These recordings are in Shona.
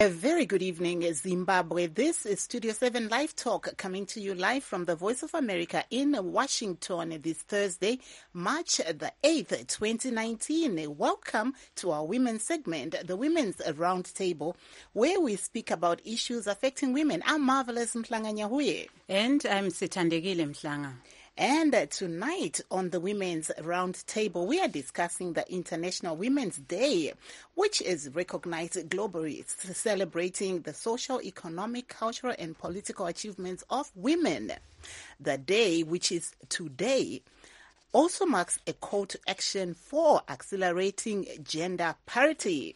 A very good evening, Zimbabwe. This is Studio 7 Live Talk coming to you live from the Voice of America in Washington this Thursday, March the 8th, 2019. Welcome to our women's segment, the Women's Roundtable, where we speak about issues affecting women. I'm Marvelous Mhlanga Nyahuye. And I'm Sithandekile Mhlanga. And tonight on the Women's Roundtable, we are discussing the International Women's Day, which is recognized globally, celebrating the social, economic, cultural, and political achievements of women. The day, which is today, also marks a call to action for accelerating gender parity.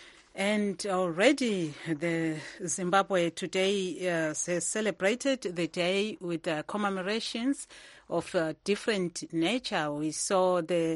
And already the Zimbabwe today has celebrated the day with commemorations of different nature. We saw the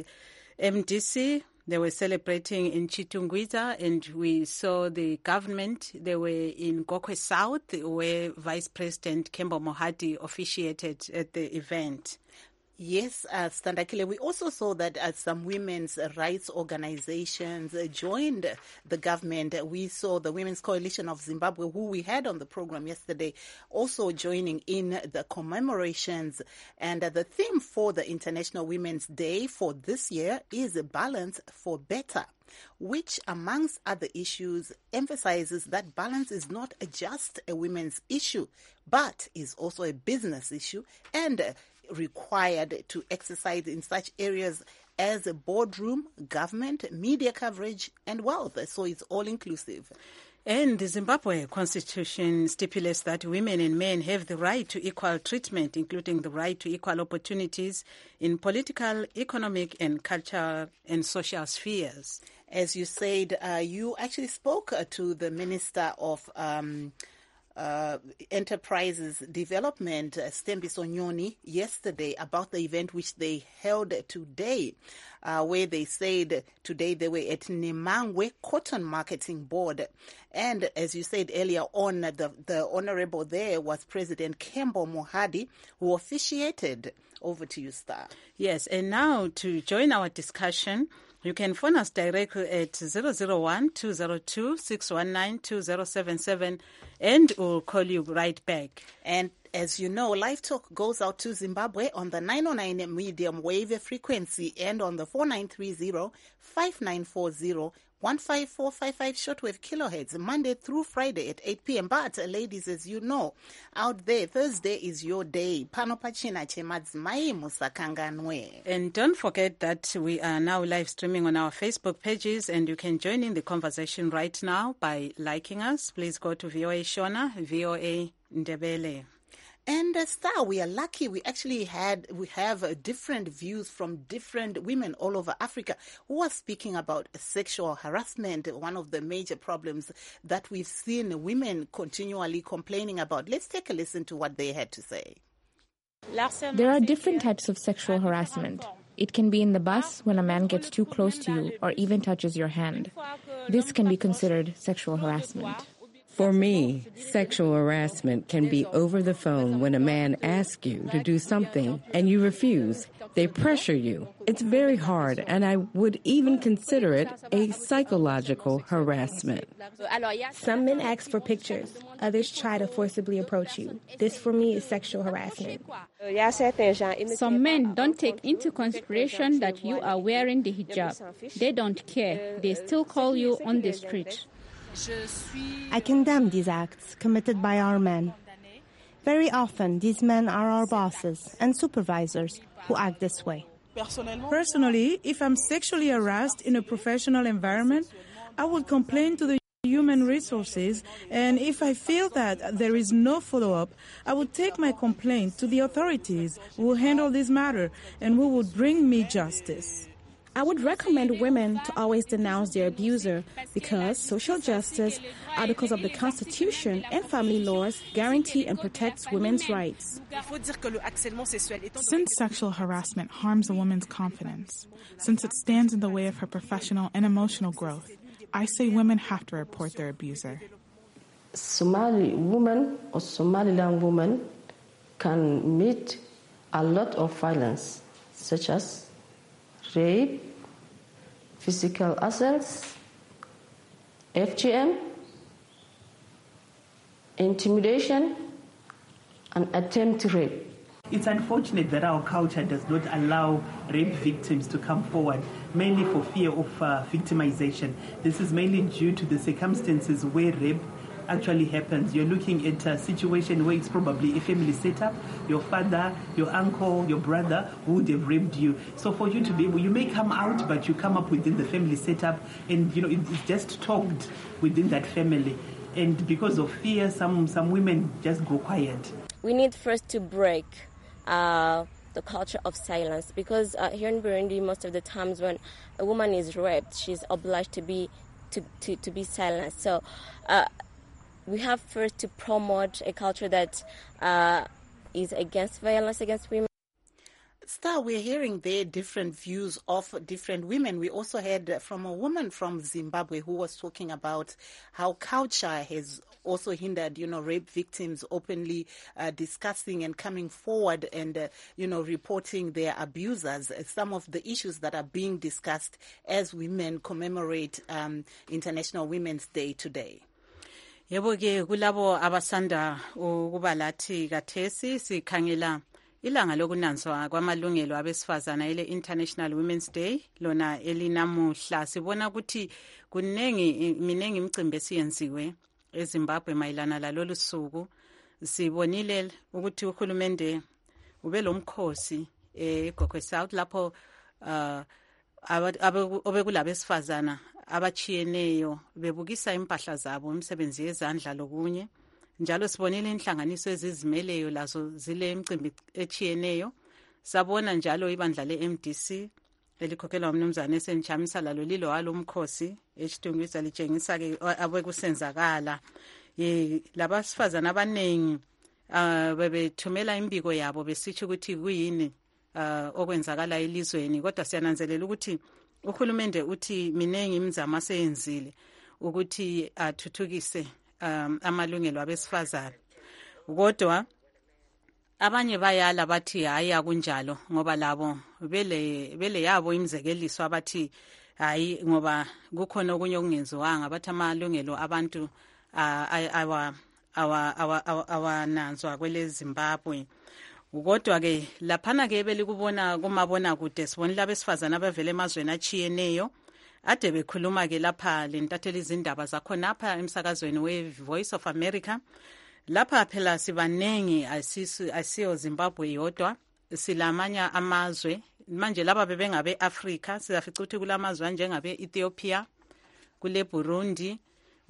MDC, they were celebrating in Chitungwiza, and we saw the government, they were in Gokwe South, where Vice President Kembo Mohadi officiated at the event. Yes, Standakile, we also saw that some women's rights organizations joined the government. We saw the Women's Coalition of Zimbabwe, who we had on the program yesterday, also joining in the commemorations. And the theme for the International Women's Day for this year is Balance for Better, which, amongst other issues, emphasizes that balance is not just a women's issue, but is also a business issue and required to exercise in such areas as a boardroom, government, media coverage, and wealth. So it's all inclusive. And the Zimbabwe Constitution stipulates that women and men have the right to equal treatment, including the right to equal opportunities in political, economic, and cultural and social spheres. As you said, you actually spoke to the Minister of Enterprises Development, Stembiso Nyoni, yesterday about the event which they held today, where they said today they were at Nemangwe Cotton Marketing Board. And as you said earlier on, the honorable there was President Kembo Mohadi, who officiated. Over to you, Star. Yes, and now to join our discussion, you can phone us directly at 001-202-619-2077 and we'll call you right back. And as you know, Live Talk goes out to Zimbabwe on the 909 medium wave frequency and on the 4930-5940 15455 shortwave kilohertz, Monday through Friday at 8 p.m. But, ladies, as you know, out there, Thursday is your day. Panopachina chemadzimai musakanganwe. And don't forget that we are now live streaming on our Facebook pages, and you can join in the conversation right now by liking us. Please go to VOA Shona, VOA Ndebele. And Star, we are lucky. We have different views from different women all over Africa who are speaking about sexual harassment, one of the major problems that we've seen women continually complaining about. Let's take a listen to what they had to say. There are different types of sexual harassment. It can be in the bus when a man gets too close to you or even touches your hand. This can be considered sexual harassment. For me, sexual harassment can be over the phone when a man asks you to do something and you refuse. They pressure you. It's very hard, and I would even consider it a psychological harassment. Some men ask for pictures. Others try to forcibly approach you. This, for me, is sexual harassment. Some men don't take into consideration that you are wearing the hijab. They don't care. They still call you on the street. I condemn these acts committed by our men. Very often, these men are our bosses and supervisors who act this way. Personally, if I'm sexually harassed in a professional environment, I would complain to the human resources, and if I feel that there is no follow-up, I would take my complaint to the authorities who will handle this matter and who would bring me justice. I would recommend women to always denounce their abuser because social justice, articles of the Constitution, and family laws guarantee and protect women's rights. Since sexual harassment harms a woman's confidence, since it stands in the way of her professional and emotional growth, I say women have to report their abuser. Somali woman or Somaliland woman can meet a lot of violence, such as rape, physical assaults, FGM, intimidation, and attempt rape. It's unfortunate that our culture does not allow rape victims to come forward, mainly for fear of victimization. This is mainly due to the circumstances where rape actually happens. You're looking at a situation where it's probably a family setup. Your father, your uncle, your brother would have raped you. So for you to be able, you may come out, but you come up within the family setup, and it's just talked within that family. And because of fear, some women just go quiet. We need first to break the culture of silence, because here in Burundi, most of the times when a woman is raped, she's obliged to be silent. So we have first to promote a culture that is against violence against women. Star, we're hearing there different views of different women. We also heard from a woman from Zimbabwe who was talking about how culture has also hindered, rape victims openly discussing and coming forward and, reporting their abusers. Some of the issues that are being discussed as women commemorate International Women's Day today. Yebo-ke kulabo abasanda ukuba lathi kathesi sikhangela ilanga lokunanzwa kwamalungelo abesifazana ile International Women's Day lona elinamuhla. Sibona ukuthi minengi imicimbi esiyenziwe eZimbabwe mayelana lalolu suku. Sibonile ukuthi uhulumende ube lomkhosi eGokwe South lapho obekulabesifazana abachiyeneyo bebukisa impahla zabo imisebenzi yezandla lokunye. Njalo sibonile inhlanganiso ezizimeleyo lazo zile imicimbi echiyeneyo. Sabona njalo ibandla leMDC elikhokhelwa umnumzana esenchamisa lalo lilo walomkhosi eChitungwisa litshengisa ke abekusenzakala. Labasifazana abanengi bebethumela imbiko yabo besithi ukuthi kuyini okwenzakala elizweni, kodwa siyananzelela ukuthi uhulumende uthi minengi imizamo aseyenzile ukuthi athuthukise amalungelo abesifazana. Kodwa abanye bayala bathi hayi akunjalo ngoba labo bele yabo imizekeliso abathi hayi ngoba kukhona okunye okungenziwanga, bathi amalungelo abantu awananzwa kwele Zimbabwe. Kodwa ke laphana ke belikubona kumabona kude sibonile abesifazana abavela emazweni achiyeneyo ade bekhuluma ke lapha lentatheli izindaba zakhona apha emsakazweni we-Voice of America. Lapha phela sibanengi asiyo Zimbabwe yodwa, silamanya amazwe manje laba bebengabe Africa sizafica ukuthi kulamazwe njengabe Ethiopia, kule Burundi,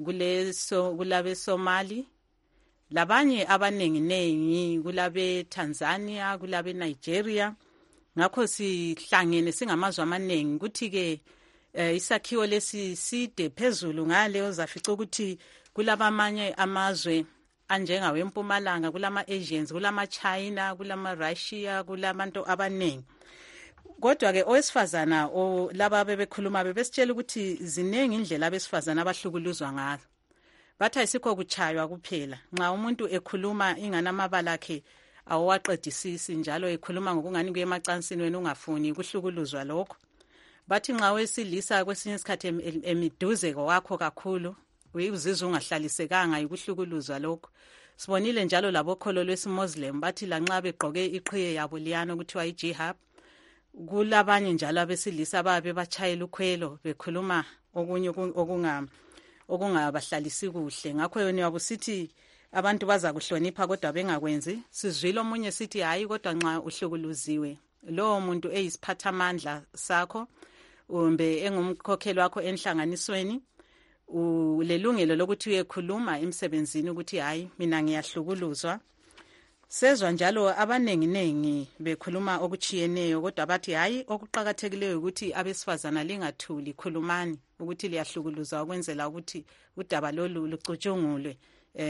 kulabe Somali, labanye abanengi kulabe Tanzania, kulabe Nigeria. Ngakho sihlangene singamazwe amanengi ukuthi ke isakhiwo lesi side phezulu ngale ozafica ukuthi kulabamanye amazwe anjengawe eMpumalanga, kulama Asians, kulama China, kulama Russia, kulabantu abanengi. Kodwa ke owesifazana laba bebekhuluma bebesitshela ukuthi zinengi indlela abesifazana abahlukuluzwa ngazo. Bathi ayisikho kuchaywa kuphela. Nxa umuntu ekhuluma ingana amabala akhe awaqedisisi njalo ekhuluma ngokungani kuyemacansini wena ungafuni kuhlukuluzwa lokho. Bathi nxa wesilisa kwesinye isikhathi emiduze kwakho kakhulu uyizizwa ungahlalisekanga ukuhlukuluzwa lokho. Sibonile njalo labokholo lwesiMuslim bathi lanxa begqoke iqhiye yabo liyana ukuthiwa ijihad, kulabanye njalo abesilisa babe bachayela ukhwelo bekhuluma okunye okungabahlalisi kuhle. Ngakho yona yabusithi abantu baza kuhlonipha kodwa bengakwenzi. Sizwile omunye sithi hayi kodwa nxa uhlukuluziwe lo muntu eyisiphathamandla sakho umbe engumkhokheli wakho enhlanganisweni ulelungelo lokuthi uyekhuluma emsebenzini ukuthi hayi mina ngiyahlukuluzwa. Sezwa njalo abanengi bekhuluma okuchiyeneyo kodwa bathi hayi okuqhakathekileyo ukuthi abesifazana lingathuli khulumani ukuthi liyahlukuluzwa ukwenzela ukuthi udaba lolu lucutshungulwe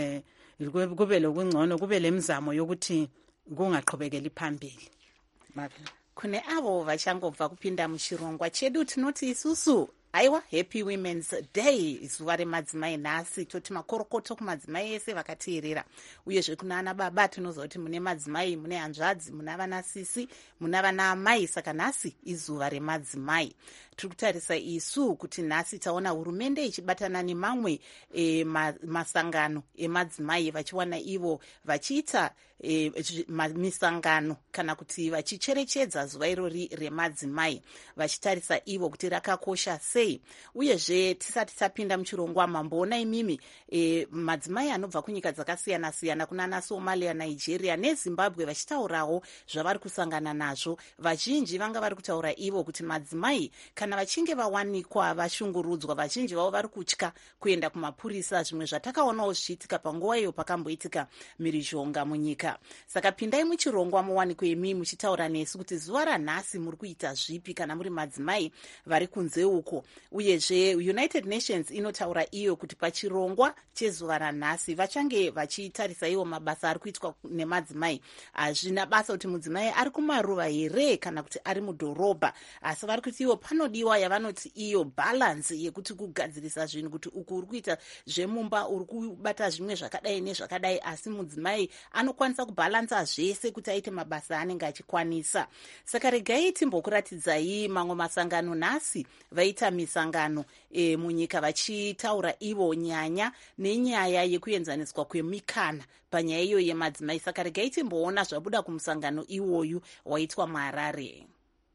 kube lokungcono kube lemizamo yokuthi kungaqhubekeli phambili. Kune avo vachangobva kupinda muchirongwa chedu tinoti isusu aiwa Happy Women's Day izuva remadzimai nhasi toti makorokoto kumadzimai ese vakatiyerera uyezve kuna ana baba tinoziva kuti mune madzimai mune hanzvadzi muna vana sisi muna vana amai saka nhasi izuva remadzimai. tiri kutarisa isu kuti nhasi taona hurumende ichibatana nemamwe masangano emadzimai vachiwana ivo vachiita misangano kana kuti vachicherechedza zuva irori remadzimai vachitarisa ivo kuti rakakosha sei. Uyezve tisati tapinda muchirongwa mamboona imimi madzimai anobva kunyika dzakasiyana siyana kunana Somalia, Nigeria neZimbabwe vachitaurawo zvavari kusangana nazvo. Vazhinji vanga vari kutaura ivo kuti madzimai kana vachinge vawanikwa vashungurudzwa, vazhinji vavo vari kutya kuenda kumapurisa, zvimwe zvatakaonawo zvichiitika panguva iyo pakamboitika mhirizhonga munyika. Saka pindai muchirongwa muwanikwe imi muchitaura nesu kuti zuva ranhasi muri kuita zvipi kana muri madzimai vari kunze uko. Uyezve United Nations inotaura iyo kuti pachirongwa chezuva ranhasi vachange vachitarisa iwo mabasa ari kuitwa nemadzimai. Hazvina basa kuti mudzimai ari kumaruva here kana kuti ari mudhorobha, asi vari kuti iwo panodiwa yavanoti iyo balance yekuti kugadzirisa zvinhu kuti uku uri kuita zvemumba, uri kubata zvimwe zvakadai nezvakadai, asi mudzimai anokwanisa kubalansa zvese kuti aite mabasa anenge achikwanisa. Saka regai timbokuratidzai mamwe masangano nhasi vaita misangano munyika vachitaura ivo nyaya nenyaya yekuenzaniswa kwemikana panyaya iyo yemadzimai. Saka regai timboona zvabuda kumusangano iwoyu waitwa muHarare.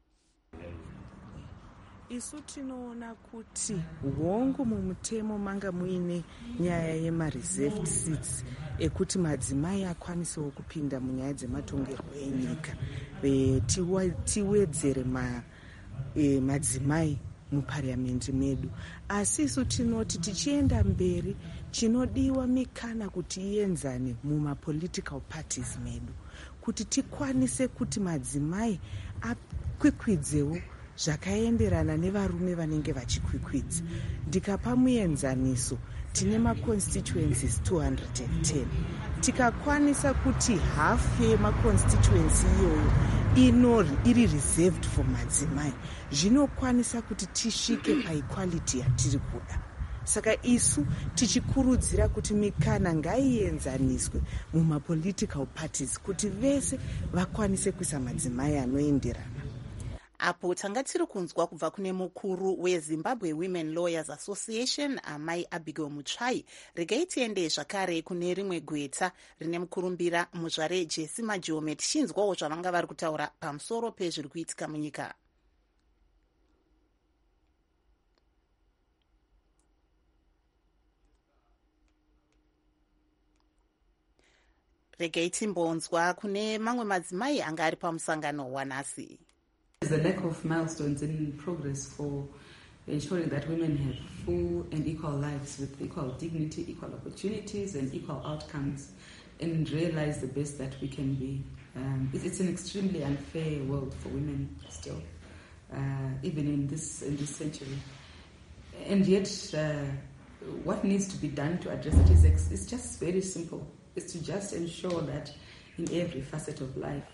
Isu tinoona kuti hongu mumutemo manga muine nyaya yemareserved seats ekuti madzimai akwanisewo kupinda munyaya dzematongerwo enyika, tiwedzere madzimai mupariamendi medu. Asi isu tinoti tichienda mberi chinodiwa mikana kuti ienzane mumapolitical parties medu, kuti tikwanise kuti madzimai akwikwidzewo zvakaenderana nevarume vanenge vachikwikwidza. Ndikapa muenzaniso, tine maconstituencies 210. Tikakwanisa kuti half yemaconstituency iyoyo iri reserved for madzimai, zvinokwanisa kuti tisvike paequality yatiri kuda. Saka isu tichikurudzira kuti mikana ngaienzaniswe mumapolitical parties kuti vese vakwanise kuisa madzimai anoenderana. Apo tanga tiri kunzwa kubva kune mukuru weZimbabwe Women Lawyers Association, Amai Abigail Mutsvai. Regai tiende zvakare kune rimwe gweta rine mukurumbira muzvare Jesse Majome tichinzwawo zvavanga vari kutaura pamusoro pezviri kuitika munyika. Regai timbonzwa kune mamwe madzimai anga ari pamusangano wanhasi. There's a lack of milestones in progress for ensuring that women have full and equal lives with equal dignity, equal opportunities and equal outcomes, and realize the best that we can be. It's an extremely unfair world for women still, even in this century. And yet, what needs to be done to address it is just very simple. It's to just ensure that in every facet of life,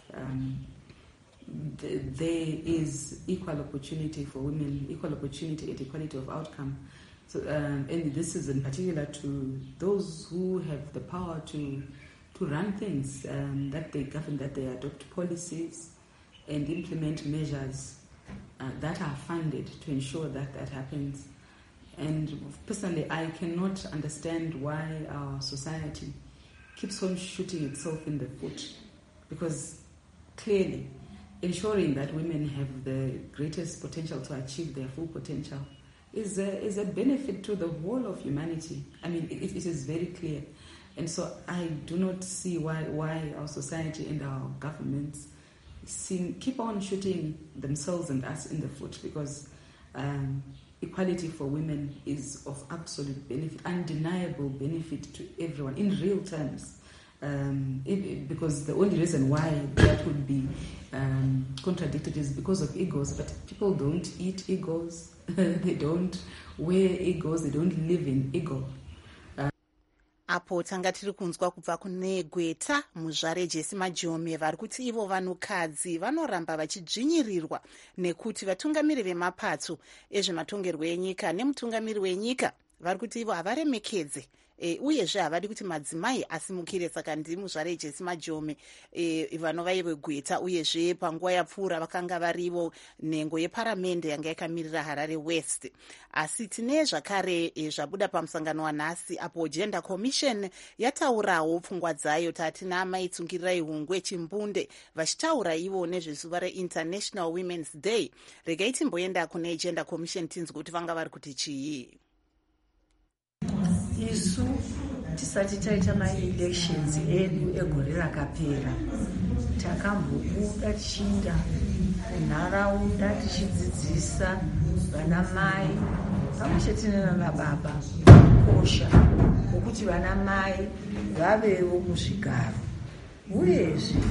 there is equal opportunity for women, equal opportunity and equality of outcome. So, and this is in particular to those who have the power to run things, that they govern, that they adopt policies and implement measures that are funded to ensure that that happens. And personally, I cannot understand why our society keeps on shooting itself in the foot, because clearly ensuring that women have the greatest potential to achieve their full potential is a benefit to the whole of humanity. I mean, it is very clear. And so I do not see why our society and our governments keep on shooting themselves and us in the foot, because equality for women is of absolute benefit, undeniable benefit to everyone in real terms. Because the only reason why that would be contradicted is because of egos, but people don't eat egos, they don't wear egos, they don't live in ego. Apo tanga tiri kunzwa kubva kune gweta muzvare Jesse Majome vari kuti ivo vanhukadzi vanoramba vachidzvinyirirwa nekuti vatungamiri vemapato ezvematongerwo enyika nemutungamiri wenyika vari kuti ivo havaremekedze uyezve havadi kuti madzimai asimukire. Saka ndimuzvare Jesse Majome vanova vegweta, uyezve panguva yapfuura vakanga varivo nhengo yeparamende yanga yakamirira Harare West. Asi tine zvakare zvabuda pamusangano wanhasi apo Gender Commission yataurawo pfungwa dzayo. Tatina maitsungirirai Hungwe Chimbunde vachitaura ivo nezvezuva reInternational Women's Day. Regai timboenda kune Gender Commission tinzwe kuti vanga vari kuti chii. Isu tisati taita ma-elections edu egore rakapera takambobuda tichiinda kunharaunda tichidzidzisa vanamai pamwechete nanababa kukosha kwokuti vanamai vavewo muzvigaro. Uyezve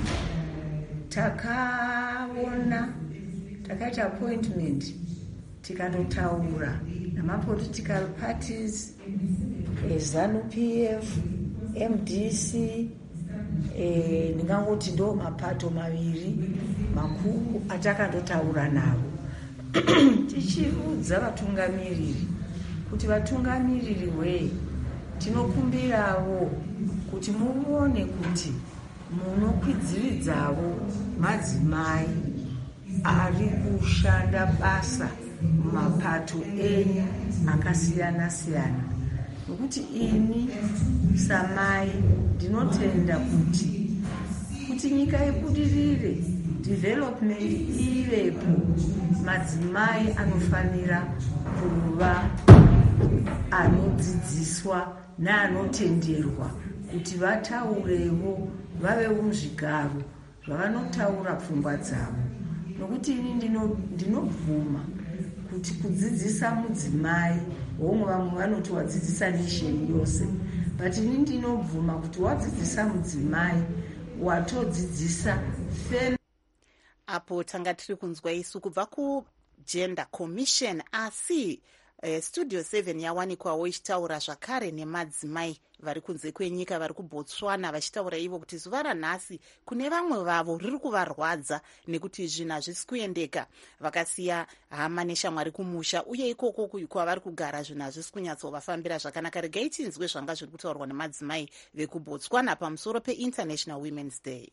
takaita appointment tikandotaura namapolitical parties, ZANU-PF, MDC, ndingangoti ndo mapato maviri makuru atakandotaura navo tichiudza vatungamiriri kuti vatungamiriri wei, tinokumbirawo kuti muone kuti munokwidziridzawo madzimai ari kushanda basa mumapato enyu akasiyana siyana. Nokuti ini samai ndinotenda kuti nyika ibudirire, development ivepo, madzimai anofanira kuva anodzidziswa neanotenderwa kuti vataurewo, vavewo muzvigaro zvavanotaura pfungwa dzavo. Nokuti ini ndinobvuma kuti kudzidzisa mudzimai, vamwe vanoti wadzidzisa nation yose, but ini ndinobvuma kuti wadzidzisa mudzimai watodzidzisa family. Apo tanga tiri kunzwa isu kubva kuGender Commission, asi Studio 7 yawanikwawo ichitaura zvakare nemadzimai vari kunze kwenyika vari kuBotswana, vachitaura ivo kuti zuva ranhasi kune vamwe vavo riri kuvarwadza nekuti zvinhu hazvisi kuendeka. Vakasiya hama neshamwari kumusha, uye ikoko kwavari kugara zvinhu hazvisi kunyatsovafambira zvakanaka. Regai tinzwe zvanga zviri kutaurwa nemadzimai vekuBotswana pamusoro peInternational Women's Day.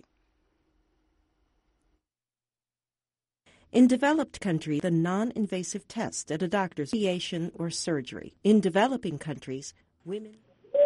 In developed countries, the non-invasive test at a doctor's radiation or surgery. In developing countries, women...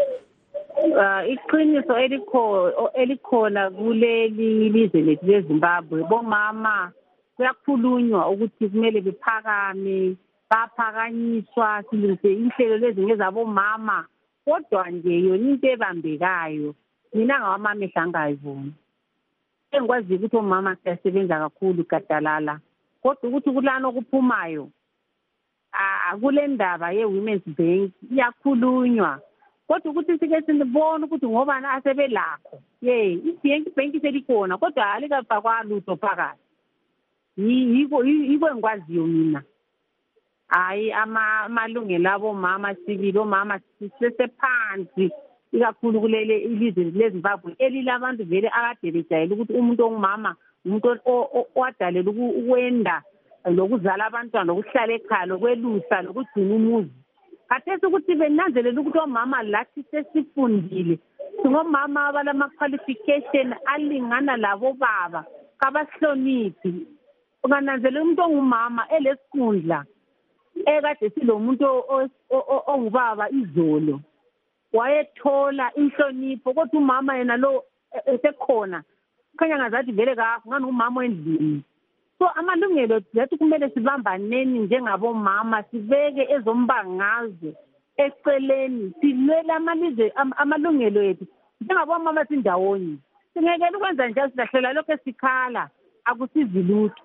Iqiniso elikhona kuleli lizwe lethu leZimbabwe, bomama kuyakhulunywa ukuthi kumele bephakame, baphakanyiswa, silungise inhlelo lezi ngezabomama. Kodwa nje yona into ebambekayo, mina ngawamamehla angayivuni. Engikwazi ukuthi omama siyasebenza kakhulu gadalala. Kodwa ukuthi kulana okuphumayo kule ndaba ye-Women's Bank iyakhulunywa. Kodwa ukuthi sike sinibona ukuthi ngobani asebelakho. I-bank selikhona kodwa alikafakwa lutho phakathi. Yiko engikwaziyo mina. Hayi amalungelo abomama sibili, omama sisephansi ikakhulu kulele ilizwe leZimbabwe elilabantu vele akade bejayele ukuthi umuntu ongumama umuntu owadalelwa ukwenda lokuzala abantwana, lokuhlala ekhaya, lokwelusa, lokugcina umuzi. Khathesi ukuthi benanzelela ukuthi omama lathi sesifundile, singomama abalama-qualification alingana labo baba, kabasihloniphi. Ungananzelela umuntu ongumama elesikhundla ekade silomuntu ongubaba izolo wayethola inhlonipho, kodwa umama yena lo esekhona khanya ngazathi vele kakho ngani umama endlini. So amalungelo zethu kumele sibambaneni njengabomama, sibeke ezombangazwe eceleni, silwele amalungelo ethu njengabomama sindawonye. Singekela ukwenza njalo, silahlela lokho esikhala akusizi lutho.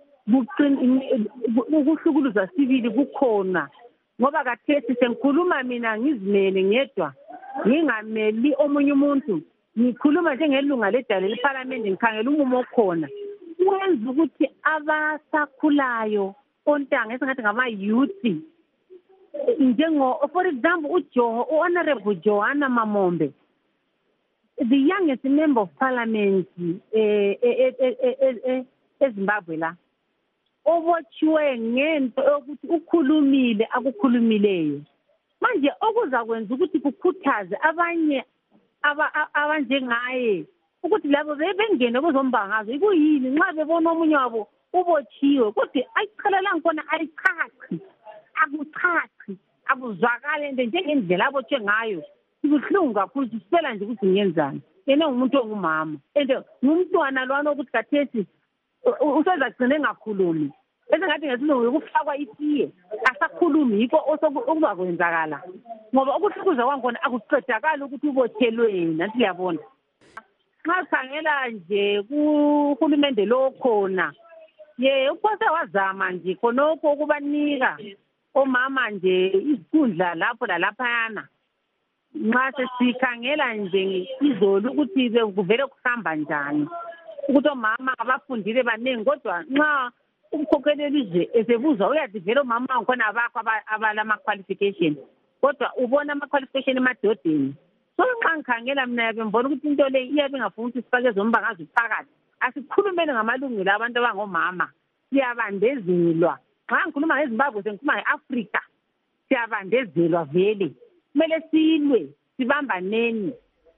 Ukuhlukuluza sibili kukhona, ngoba kathesi sengikhuluma mina ngizimele ngedwa, ngingameli omunye umuntu, ngikhuluma njengelunga ledale leParliament, ngikhangela umumo okhona. Wenza ukuthi abasakhulayo ontanga esingathi ngama-youth, for example Honorable Joanna Mamombe, the youngest member of Parliament eZimbabwe la, obotshiwe ngento ukuthi ukhulumile akukhulumileyo. manje okuza kwenza ukuthi kukhuthaze abanye abanjengaye ukuthi labo bengene bezombangazwa ikuyini nxa bebona omunye wabo ubotshiwe kodwa ayiqhelelanga khona ayichachi akuchachi akuzwakale ende njengendlela abotshwe ngayo kubuhlungu kakhulu sisela nje ukuthi ngiyenzani yena ngumuntu ongumama ende ngumntwana lwana ukuthi kathesi usezagcine engakhulumi esengathi ngesilungu ukufakwa itiye asakhulumi yikho okuzakwenzakala ngoba ukuhlukuza kwakhona akuqedakali ukuthi ubotshelweni nathi liyabona nxa sikhangela nje kuhulumende lo khona uphose wazama nje khonokho ukubanika omama nje izikhundla lapho lalaphayana nxa sesikhangela nje izolo ukuthi kuvele kuhamba njani ukuthi omama abafundile baningi kodwa nxa umkhokheli elizwe esebuzwa uyathi vele omama ngikhona abakho abalama-qualification kodwa ubona ama-qualification emadodeni so nxa ngikhangela mina yabe ngibona ukuthi into le iyabe ingafuni ukuthi sifake ezombangazwe phakathi asikhulumeni ngamalungelo abantu abangomama siyabandezelwa nxa ngikhuluma ngezimbabwe sengikhuluma nge-afrika siyabandezelwa vele kumele silwe sibambaneni.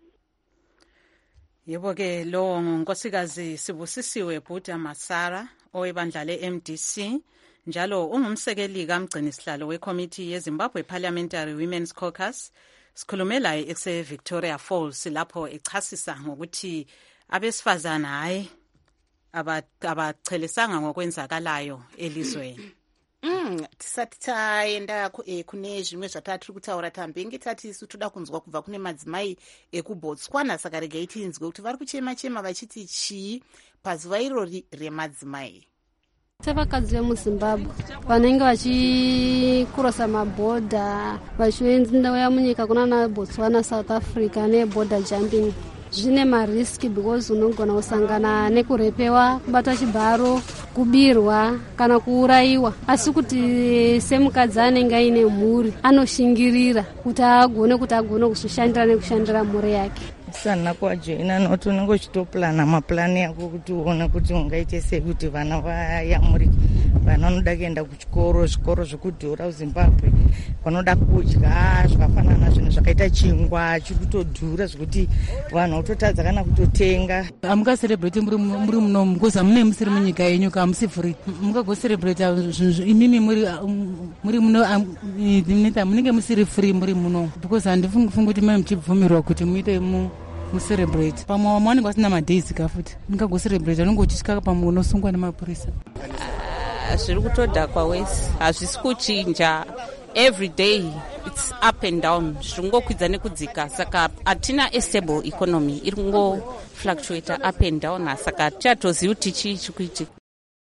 Yebo-ke lo ngunkosikazi Sibusisiwe Bhuta Masara owebandla le-MDC njalo ungumsekeli kamgcini sihlalo wekomiti yeZimbabwe Parliamentary Women's Caucus. Sikhulume laye ese-Victoria Falls lapho echasisa ngokuthi abesifazana hayi abachelisanga ngokwenzakalayo elizweni. Tisati taenda kune zvimwe zvatiri kutaura tambenge tati isu toda kunzwa kubva kune madzimai ekuBotswana saka regai tinzwe kuti vari kuchema vachiti chii pazuva irori remadzimai. Sevakadzi vemuZimbabwe vanenge vachikurosa mabhodha vachienda munyika kunana Botswana, South Africa neborder jumping zvine mariski because unogona kusangana nekurepewa, kubata chibharo, kubirwa kana kuurayiwa. Asi kuti semukadzi anenge aine mhuri anoshingirira kuti agone kuzoshandira nekushandira mhuri yake. Sana kwajoina noto unenge uchitoplana maplani ako kuti uone kuti ungaite sei kuti vana vayamurike. Vana vanoda kuenda kuchikoro, zvikoro zvekudhura kuZimbabwe, vanoda kudya zvakafanana zvinhu zvakaita chingwa chiri kutodhura zvekuti vanhu kutotadza kana kutotenga. Amukaserebrate muri munomu because hamune musiri munyika yenyu kamusi free. Mukagoserebrate imimi muri muno munenge musiri free muri muno because handifungi kuti mai muchibvumirwa kuti muite mucelebrate pamwe vanenge vasina madays kafuti mukagoserebrate unenge uchisvika pamwe unosungwa nemapurisa. Zviri kutodhakwa wese hazvisi kuchinja every day it's up and down zviringokwidza nekudzika saka hatina stable economy iri kungofluctuata up and down saka tichatozivi kuti chii chikuitika.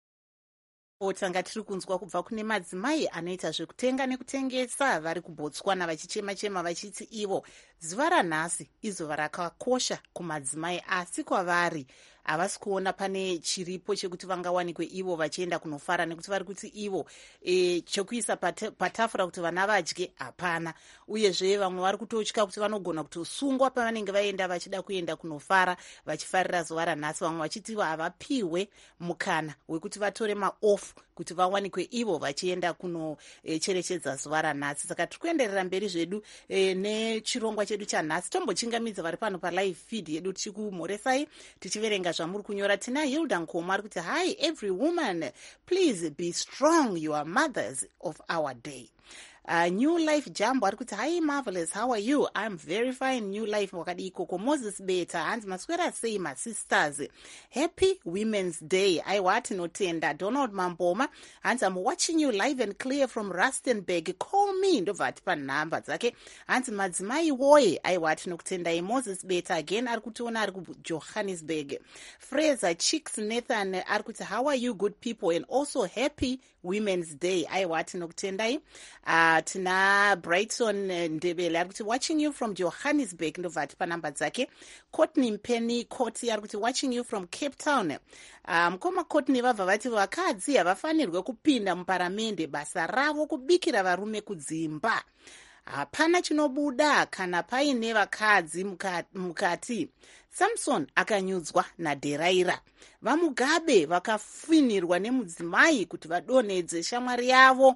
Tanga tiri kunzwa kubva kune madzimai anoita zvekutenga nekutengesa vari kuBotswana vachichema vachiti ivo zuva ranhasi izuva rakakosha kumadzimai asi kwavari havasi kuona pane chiripo chekuti vangawanikwe ivo vachienda kunofara nekuti vari kuti ivo chokuisa patafura kuti vana vadye hapana uyezve vamwe vari kutotya kuti vanogona kutosungwa pavanenge vaenda vachida kuenda kunofara vachifarira zuva ranhasi vamwe vachiti havapiwe mukana wekuti vatore maofu kuti vawanikwe ivo vachienda kunocherechedza zuva ranhasi. Saka tiri kuenderera mberi zvedu nechirongwa chedu chanhasi tombochingamidza vari pano palive feed yedu tichikumhoresai tichiverenga zvamuri kunyora. Tina Hilda Nkoma ari kuti hi every woman please be strong, you are mothers of our day. New Life Jambo ari kuti hi marvelous, how are you? I'm very fine. New Life wakadi ikoko. Moses Beta hanzi maswera sei my sisters, happy Women's Day. Aiwati notenda. Donald Mamboma hanzi I'm watching you live and clear from Rustenburg, call me. Ndovati pa namba dzake hanzi madzimai woye. Aiwati nokutendai. Moses Beta again ari kutiona ari kuJohannesburg. Fraser Chicks Nathan ari kuti how are you good people and also happy Women's Day. Aiwati nokutendai. Tina Brighton Ndebele ari kuti watching you from Johannesburg ndovati panamba dzake. Courtney Mpenny Koti ari kuti watching you from Cape Town. Mukoma Courtney vabva vati vakadzi havafanirwe kupinda muparamende, basa ravo kubikira varume kudzimba. Hapana chinobuda kana paine vakadzi mukati. Samson akanyudzwa naDheraira. Vamugabe vakafinirwa nemudzimai kuti vadonedze shamwari yavo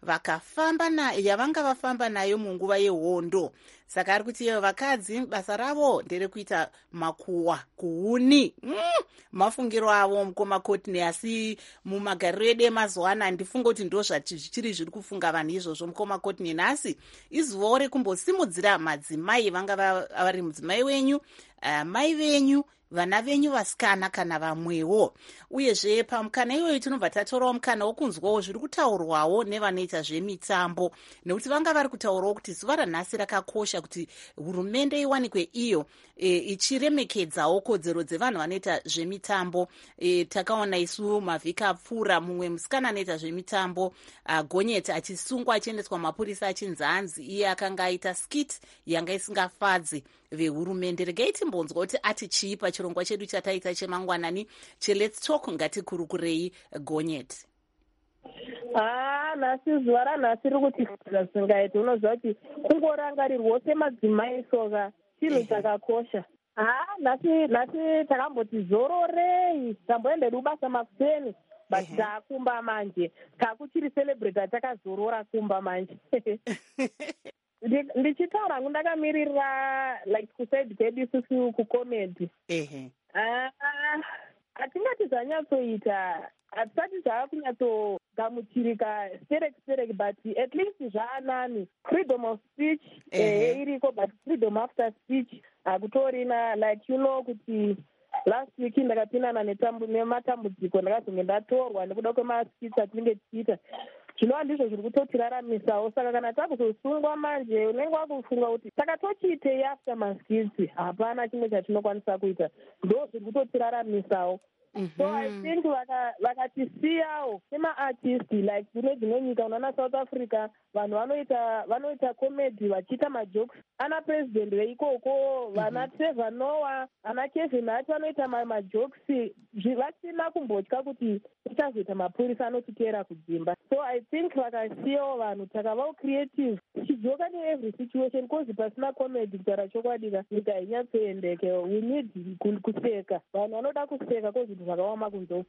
yavanga vafamba nayo munguva yehondo. Saka ari kuti vakadzi basa ravo nderekuita makuwa kuhuni. Mafungiro avo mukomakotini, asi mumagariro edu emazuva ano handifunga kuti ndo zvichiri zviri kufunga vanhu izvozvo mukomakotini. Nhasi izuvawo rekumbosimudzira madzimai, vanga vari mudzimai wenyu, mai venyu, vana venyu vasikana kana vamwewo. Uyezve pamukana iyoyo tinobva tatorawo mukana wokunzwawo zviri kutaurwawo nevanoita zvemitambo, nekuti vanga vari kutaurawo kuti zuva ranhasi rakakosha kuti hurumende iwanikwe iyo ichiremekedzawo kodzero dzevanhu vanoita zvemitambo. Takaona isu mavhiki apfuura mumwe musikana anoita zvemitambo gonyeti achisungwa achiendeswa mapurisa achinzi hanzi iye akanga aita skit yanga isingafadzi vehurumende. Regai timbonzwa kuti ati chii pachirongwa chedu chataita chemangwanani cheLet's Talk. Ngatikurukurei gonyeti. Nhasi zuva ranhasi riri kutikira zvingaita. Unoziva kuti kungorangarirwa semadzimai soka chinhu chakakosha. Nhasi takamboti zororei, tamboendedi kubasa mafuseni, but taakumba manje. Takuchiri celebrate takazorora kumba manje. Ndichitaura hangu ndakamirira like kusaidi kwedu isusu kukomedi. Hatingati zvanyatsoita, hatisati zvava kunyatsogamuchirika stereki, but at least zvaanani. Freedom of speech iriko, but freedom after speech hakutorina. Like kuti last week ndakapindana nematambudziko, ndakazonge ndatorwa nekuda kwemaspich atinenge tichiita. Zvinova ndizvo zviri kutotiraramisawo. Saka kana takuzosungwa manje unenge wakufunga kuti takatochiitei after maskitsi, hapana chimwe chatinokwanisa kuita. Ndo zviri kutotiraramisawo. So I think vakatisiyawo semaartist, like kune dzimwe nyika unaona South Africa vanhu vanoita comedy vachiita majokes. Ana president veikoko, vana Trevor Noah, ana Kevin Hart vanoita majokes vasina kumbotya kuti uchazoita mapurisa anotikera kudzimba. So I think vakasiyawo vanhu takavawo creative tichidzoka neevery situation, kozi pasina comedy kutaura chokwadika nyika hainyatsoendeke. We need kuseka, vanhu vanoda kuseka kozi zvakaoma kunze.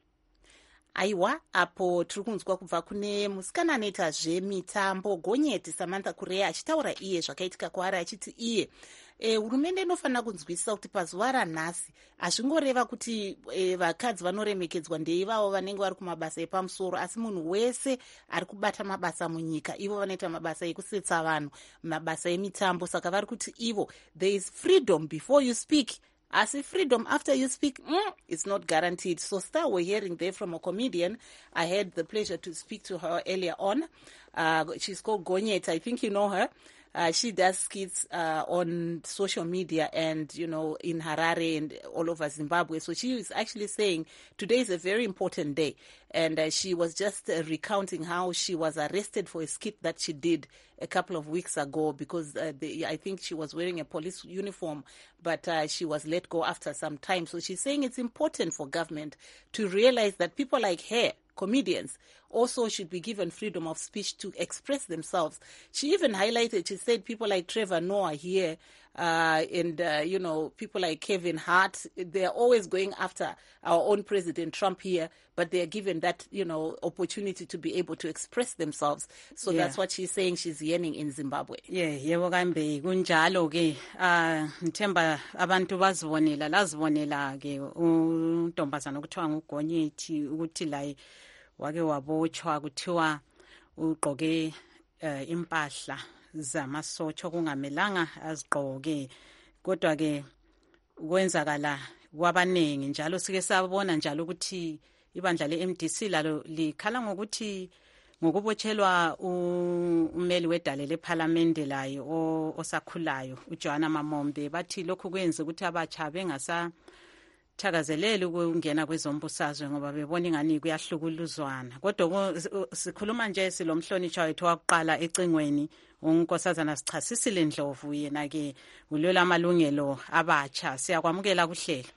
Aiwa, apo tiri kunzwa kubva kune musikana anoita zvemitambo gonyeti Samantha Kureya achitaura iye zvakaitika kwaari, achiti iye hurumende inofanira kunzwisisa kuti pazuva ranhasi hazvingoreva kuti vakadzi vanoremekedzwa ndeivavo vanenge vari kumabasa epamusoro, asi munhu wese ari kubata mabasa munyika, ivo vanoita mabasa ekusetsa vanhu, mabasa emitambo. Saka vari kuti ivo there is freedom before you speak, as if freedom after you speak, it's not guaranteed. So Star, we're hearing there from a comedian. I had the pleasure to speak to her earlier on. She's called Gonyet. I think you know her. She does skits on social media and, in Harare and all over Zimbabwe. So she was actually saying today is a very important day. And she was just recounting how she was arrested for a skit that she did a couple of weeks ago because I think she was wearing a police uniform, but she was let go after some time. So she's saying it's important for government to realize that people like her, comedians, also should be given freedom of speech to express themselves. She even highlighted, she said people like Trevor Noah here and, people like Kevin Hart, they're always going after our own President Trump here, but they're given that, opportunity to be able to express themselves. So that's what she's saying she's yearning in Zimbabwe. Yebo kambe kunjalo ke ngithemba abantu lazibonela ke untombazana ukuthiwa nguGonyeti ukuthi la wake wabotshwa kuthiwa ugqoke impahla zamasotsha kungamelanga azigqoke, kodwa ke kwenzakala kwabanengi njalo sike sabona njalo ukuthi ibandla leMDC lalo likhala ngokuthi ngokubotshelwa umeli wedale leParliament layo osakhulayo uJoanna Mamombe, bathi lokhu kwenza ukuthi abatsha bengasathakazeleli ukungena kwezombusazwe ngoba bebona ingani kuyahlukuluzwana. Kodwa sikhuluma nje silomhlonishwa wethu wakuqala ecingweni uNkosazana Sichasisile Ndlovu, yena ke ulwela amalungelo abatsha. Siyakwamukela kuhlelo.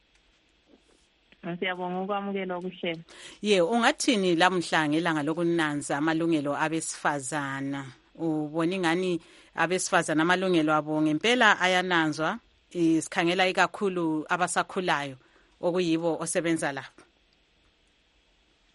Siyabonga ukwamukela kuhlelo. Ungathini lamhla ngelanga lokunanza amalungelo abesifazana? Ubona ingani abesifazana amalungelo abo ngempela ayananzwa? Sikhangela ikakhulu abasakhulayo okuyibo osebenza lapho.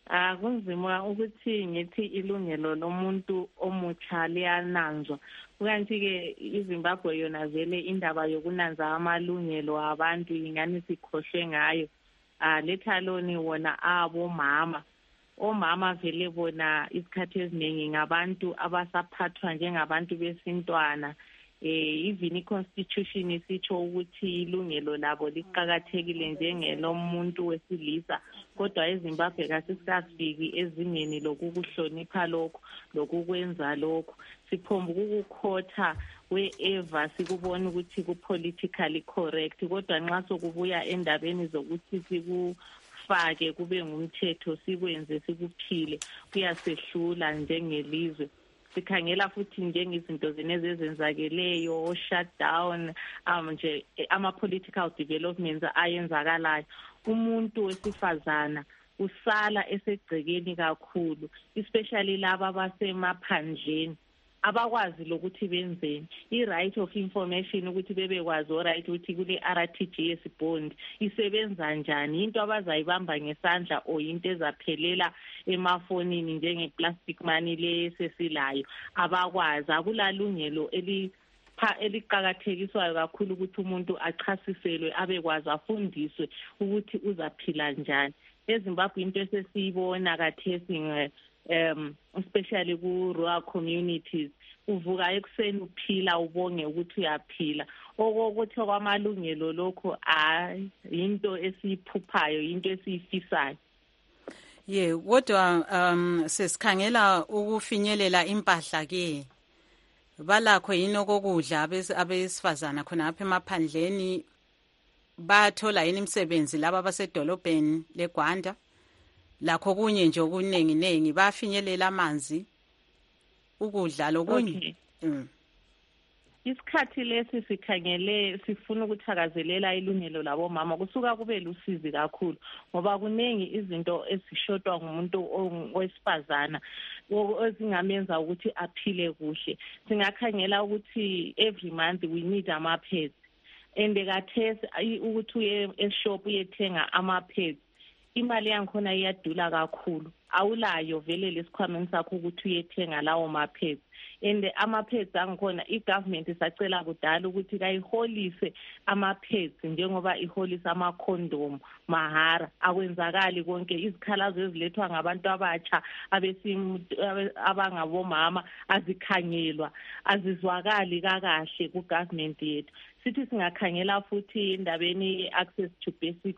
kunzima ukuthi ngithi ilungelo lomuntu omutsha liyananzwa. Kanti-ke iZimbabwe yona vele indaba yokunanza amalungelo abantu ingani sikhohlwe ngayo. Letha loni wona abomama. Omama vele bona isikhathi eziningi ngabantu abasaphathwa njengabantu besintwana. Even i-constitution isitsho ukuthi ilungelo labo liqakathekile njengelomuntu wesilisa, kodwa eZimbabwe kasikafiki ezingeni lokukuhlonipha lokho lokukwenza lokho. Siphomba ukukhotha wherever sikubona ukuthi ku-politically correct, kodwa nxa sokubuya endabeni zokuthi sikufake kube ngumthetho sikwenze sikuphile kuyasehlula njengelizwe. Sikhangela futhi njengezinto zenezi ezenzakeleyo, shutdown, nje ama-political developments ayenzakalayo. Umuntu wesifazana usala esegcekeni kakhulu, especially laba abasemaphandleni. Abakwazi lokuthi benzeni i-right of information ukuthi bebekwazi right ukuthi kule RTGS bond isebenza njani, into abazayibamba ngesandla o into ezaphelela emafonini njenge-plastic money le sesilayo. Abakwazi, akulalungelo eliqakathekiswayo kakhulu ukuthi umuntu achasiselwe abekwazi afundiswe ukuthi uzaphila njani. EZimbabwe into esesiyibona kathesi especially ku-rural communities, uvuka ekuseni uphila ubonge ukuthi uyaphila. Okokuthi kwamalungelo lokho yinto esiyiphuphayo, yinto esiyifisayo. Kodwa sesikhangela ukufinyelela impahla ke. Balakho yini okokudla abesifazana khonapha emaphandleni? Bathola yini imisebenzi laba abasedolobheni leGwanda? Lakho kunye nje okuningi bafinyelela amanzi, ukudla lokunye. Isikhathi lesi sikhangele sifuna ukuthakazelela ilungelo labomama kusuka kube lusizi kakhulu, ngoba kuningi izinto ezishodwa ngumuntu wesifazana ezingamenza ukuthi aphile kuhle. Singakhangela ukuthi every month we need ama-pads, and kathesi ukuthi uye eshop uyethenga ama-pads imali yankhona iyadula kakhulu. Awulayo vele lesikhwameni sakho ukuthi uyethenga lawo ma-pads. And ama-pads angikhona i-government isacela kudala ukuthi kayiholise ama-pads njengoba iholisa ama-condom mahara. Akwenzakali konke, izikhalazo ezilethwa ngabantu abatsha abangabomama azikhangelwa, azizwakali kakahle ku-government yethu. Sithi singakhangela futhi indabeni i-access to basic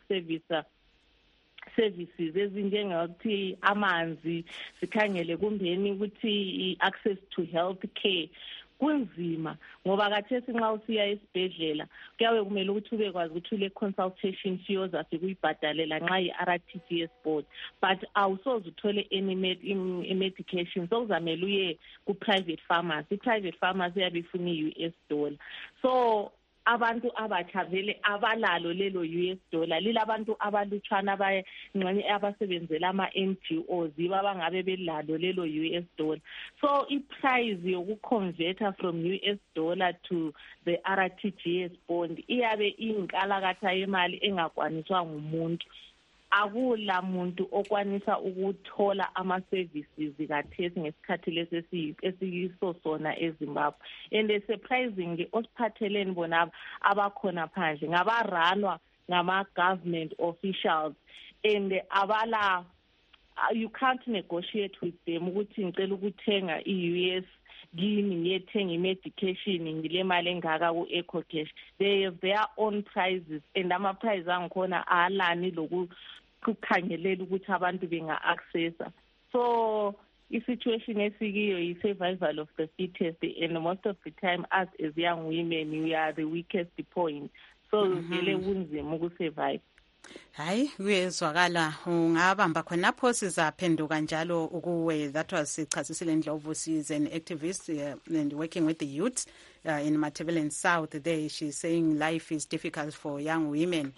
services ezinjengokuthi amanzi, sikhangele kumbeni ukuthi i-access to health care. Kunzima ngoba kathesi nxa usiya esibhedlela kuyabe kumele ukuthi ubekwazi ukuthi ule consultation fee ozafika uyibhadalela nxa i-RTGS board, but awusoze uthole any medication, sokuzamele uye ku-private pharmacy. I-private pharmacy yabe ifuna i-$. So abantu abatsha vele abalalo lelo $, lilabantu abalutshwana abasebenzela ama-NGOs abangabe belalo lelo $. So i-price yokuconverta from $, to the RTGS bond iyabe iyinkalakatha yemali engakwaniswa ngumuntu. Akula muntu okwanisa ukuthola ama-services kathesi ngesikhathi lesi esiyiso sona eZimbabwe. And surprisingly osiphatheleni bona abakhona phandle ngabaranwa ngama-government officials, and abala, you can't negotiate with them ukuthi ngicela ukuthenga i-US kimi ngiyethenga i-medication ngile mali engaka ku-EcoCash. They have their own prices, and ama-price angikhona alani lokukhangelela ukuthi abantu benga-accessa. So i-situation esikiyo yi-survival of the fittest, and most of the time us as young women we are the weakest point. So vele kunzima ukusurvive. Hayi kuyezwakala, ungabamba khonapho sizaphenduka njalo ukuwe. That was Sichasisile Ndlovu. She's an activist and working with the youth in Matabeleland South. There she's saying life is difficult for young women.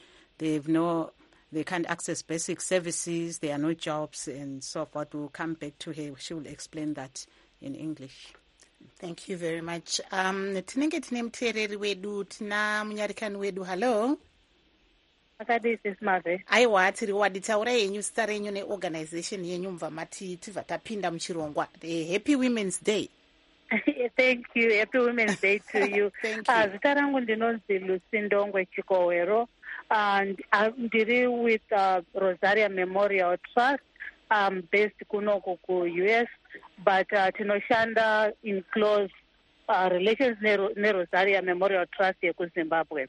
They can't access basic services, there are no jobs and so forth. We'll come back to her. She will explain that in English. Thank you very much. Tinenge tine muteereri wedu, tina munyarikani wedu. Hello. akadii sesimave aiwa tiri wadi taurai yenyu zita renyu neorganization yenyu mubva mati tibva tapinda muchirongwa. Happy Women's Day. Thank you. Happy Women's Day to you. Thank you. Zita rangu ndinonzi Lucy Ndongwe Chikowero and ndiri with Rosaria Memorial Trust based kunoko ku-US but tinoshanda in close relations neRosaria Memorial Trust yekuZimbabwe.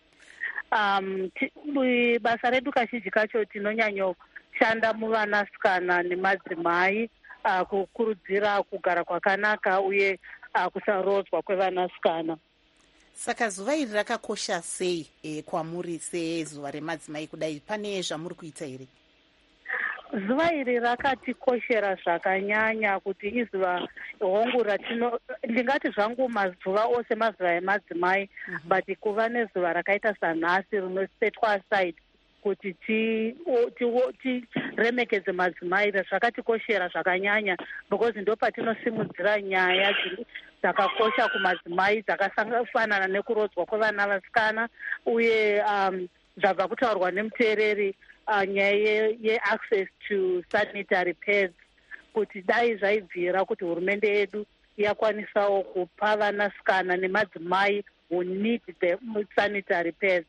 Basa redu kazhinji kacho tinonyanyoshanda muvanasikana nemadzimai kukurudzira kugara kwakanaka uye kusarodzwa kwevanasikana. Saka zuva iri rakakosha sei kwamuri sezuva remadzimai kudai? Pane zvamuri kuita here? Zuva iri rakatikoshera zvakanyanya kuti izuva hongu ndingati zvangu mazuva ose mazuva emadzimai but kuva nezuva rakaita sanhasi rinosetwa aside kuti tiremekedze madzimai zvakatikoshera zvakanyanya because ndo patinosimudzira nyaya dzakakosha kumadzimai dzakafanana nekurodzwa kwevana vasikana uye zvabva kutaurwa nemuteereri nyaya yeaccess to sanitary pads kuti dai zvaibvira kuti hurumende yedu yakwanisawo kupa vanasikana nemadzimai who need the sanitary pads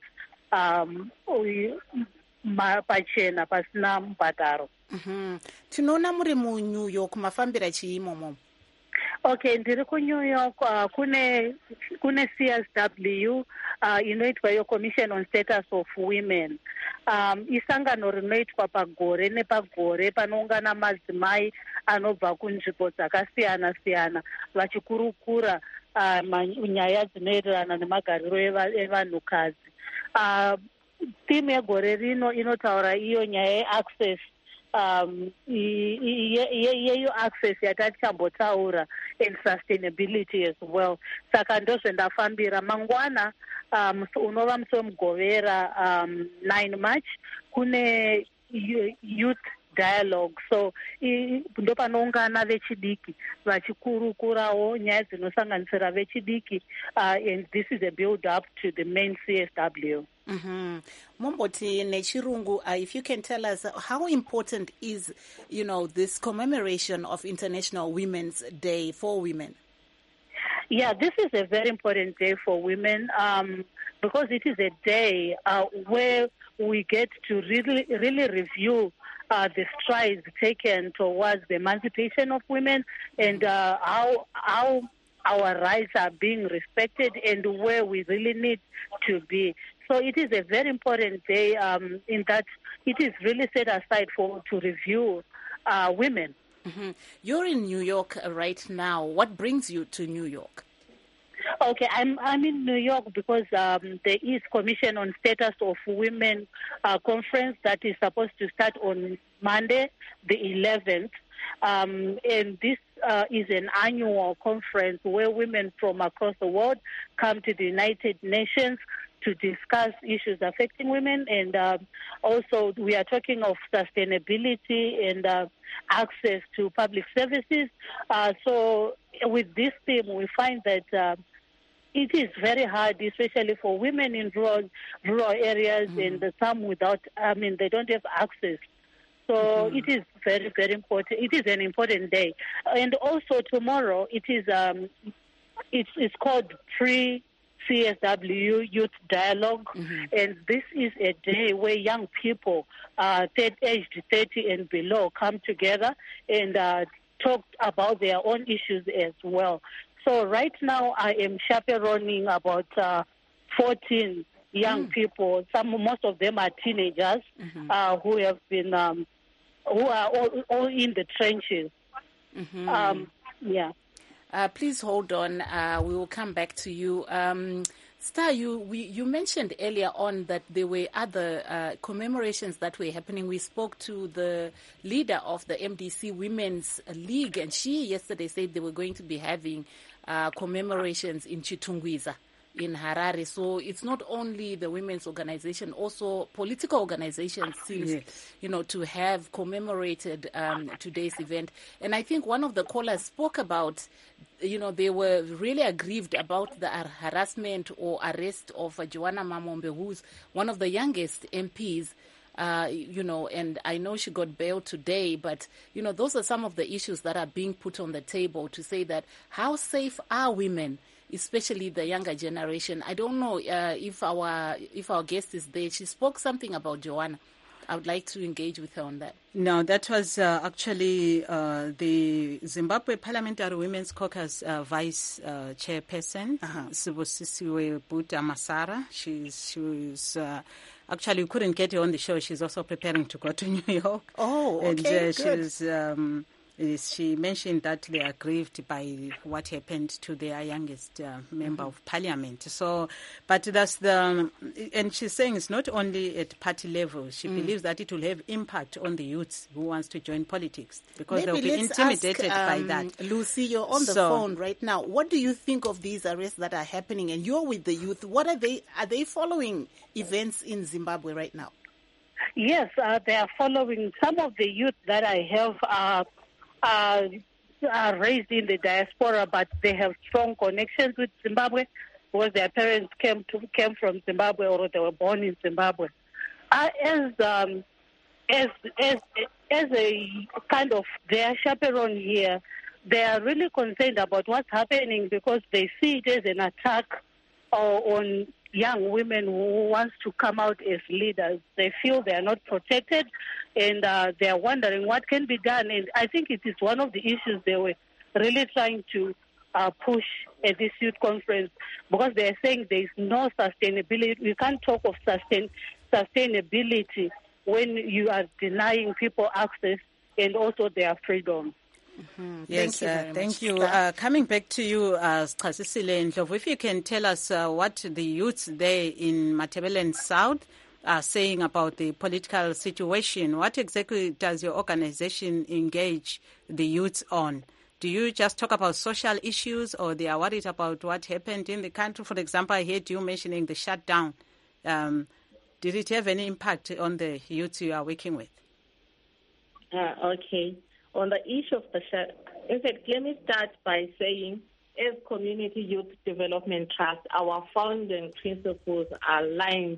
pachena pasina mubhadharo. Tinoona muri muNew York, mafambira chii imomo? Okay, ndiri kuNew York kune CSW inoitwa yo Commission on Status of Women. Isangano rinoitwa pagore nepagore panoungana madzimai anobva kunzvimbo dzakasiyana siyana vachikurukura nyaya dzinoenderana nemagariro evanhukadzi. Theme yegore rino inotaura iyo nyaya yeaccess yeyo access yatatichambotaura and sustainability as well. Saka ndozvendafambira mangwana unova musi wemugovera 9 March kune youth dialogue, so ndo panoungana vechidiki vachikurukurawo nyaya dzinosanganisira vechidiki and this is a build up to the main CSW. Momboti nechirungu, if you can tell us how important is this commemoration of International Women's Day for women? Yeah, this is a very important day for women because it is a day where we get to really review the strides taken towards the emancipation of women and how our rights are being respected and where we really need to be. So it is a very important day in that it is really set aside to review women. You're in New York right now. What brings you to New York? Okay, I'm in New York because there is Commission on Status of Women conference that is supposed to start on Monday, the 11th. And this is an annual conference where women from across the world come to the United Nations to discuss issues affecting women. And also we are talking of sustainability and access to public services. So with this theme, we find that it is very hard, especially for women in rural areas and some without, they don't have access. So it is very, very important. It is an important day. And also tomorrow, it is it's called Pre-CSW Youth Dialogue. And this is a day where young people aged 30 and below come together and talk about their own issues as well. So right now I am chaperoning about 14 young people. Most of them are teenagers who have been, who are all in the trenches. Please hold on. We will come back to you. Star, you mentioned earlier on that there were other commemorations that were happening. We spoke to the leader of the MDC Women's League, and she yesterday said they were going to be having commemorations in Chitungwiza. in Harare. So it's not only the women's organization, also political organizations seems, to have commemorated today's event. And I think one of the callers spoke about, they were really aggrieved about the harassment or arrest of Joanna Mamombe, who's one of the youngest MPs. And I know she got bail today, but, those are some of the issues that are being put on the table to say that how safe are women, especially the younger generation. I don't know if our guest is there. She spoke something about Joanna. I would like to engage with her on that. No, that was actually the Zimbabwe Parliamentary Women's Caucus Vice Chairperson, Sibusisiwe Buta Masara. She was actually, we couldn't get her on the show. She's also preparing to go to New York. Oh, okay, good. She mentioned that they are grieved by what happened to their youngest member of parliament. So, but that's and she's saying it's not only at party level. She believes that it will have impact on the youths who wants to join politics because they'll be intimidated by that. Lucy, you're on the phone right now. What do you think of these arrests that are happening? And you're with the youth. What are they? Are they following events in Zimbabwe right now? Yes, they are following. Some of the youth that I have are raised in the diaspora, but they have strong connections with Zimbabwe because their parents came from Zimbabwe or they were born in Zimbabwe. As a kind of their chaperone here, they are really concerned about what's happening because they see it as an attack on young women who wants to come out as leaders. They feel they are not protected, and they are wondering what can be done. And I think it is one of the issues they were really trying to push at this youth conference because they are saying there is no sustainability. We can't talk of sustainability when you are denying people access and also their freedom. Mm-hmm. Yes, thank you. Coming back to you, Chasisile Ndlovu, if you can tell us what the youths there in Matabeleland South are saying about the political situation. What exactly does your organization engage the youths on? Do you just talk about social issues or they are worried about what happened in the country? For example, I heard you mentioning the shutdown. Did it have any impact on the youths you are working with? Okay. On the issue of the in fact, let me start by saying, as Community Youth Development Trust, our founding principles are aligned.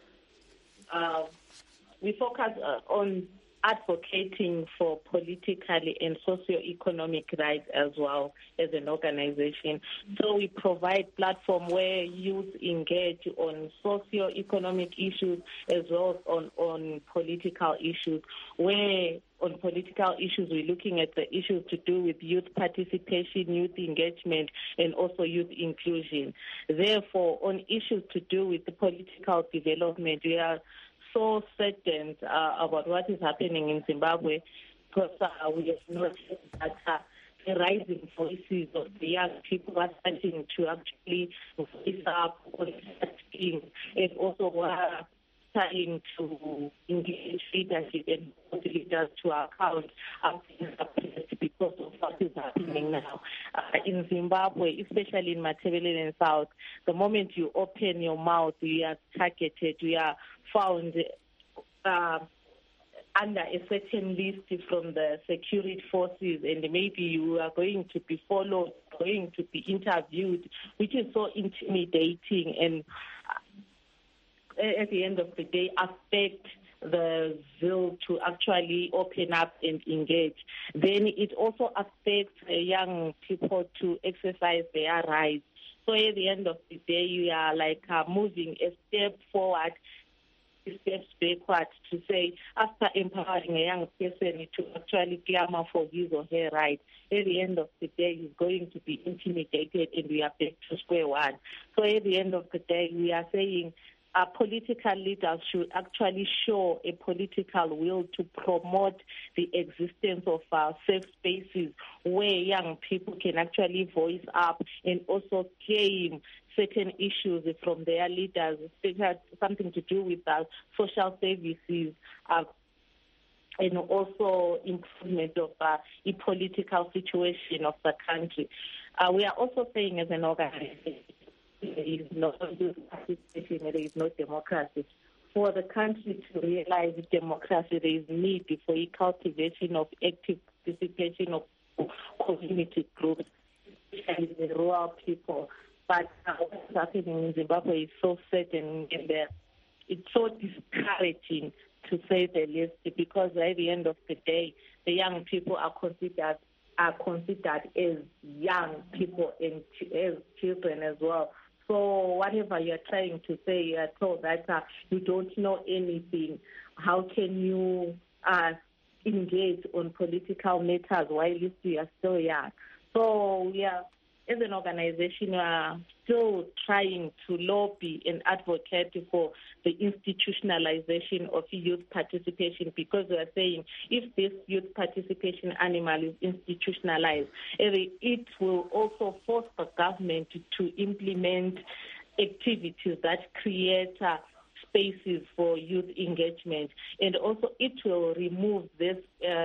We focus on advocating for political and socio-economic rights as well as an organization. So we provide platform where youth engage on socio-economic issues as well as on political issues, where on political issues we're looking at the issues to do with youth participation, youth engagement, and also youth inclusion. Therefore, on issues to do with the political development, we are so certain about what is happening in Zimbabwe because we have noticed that the rising voices of the young people are starting to actually voice up on speaking and also starting to engage leadership and hold leaders to account because of what is happening now. In Zimbabwe, especially in Matabeleland South, the moment you open your mouth, you are targeted, you are found under a certain list from the security forces, and maybe you are going to be followed, going to be interviewed, which is so intimidating and at the end of the day affect the will to actually open up and engage. Then it also affects young people to exercise their rights. So at the end of the day, you are like moving a step forward, steps backward to say, after empowering a young person to actually clamor for his or her right, at the end of the day, he's going to be intimidated and we are back to square one. So at the end of the day, we are saying political leaders should actually show a political will to promote the existence of safe spaces where young people can actually voice up and also claim certain issues from their leaders, something to do with social services and also improvement of the political situation of the country. We are also saying as an organization, there is no participation, there is no democracy. For the country to realize democracy, there is need for a cultivation of active participation of community groups, especially the rural people. But what's happening in Zimbabwe is so certain, and it's so discouraging, to say the least, because at the end of the day, the young people are considered as young people and as children as well. So whatever you're trying to say, you're told that you don't know anything. How can you engage on political matters while you are still young? So, yeah, as an organization, we are still trying to lobby and advocate for the institutionalization of youth participation, because we are saying if this youth participation animal is institutionalized, it will also force the government to implement activities that create spaces for youth engagement, and also it will remove this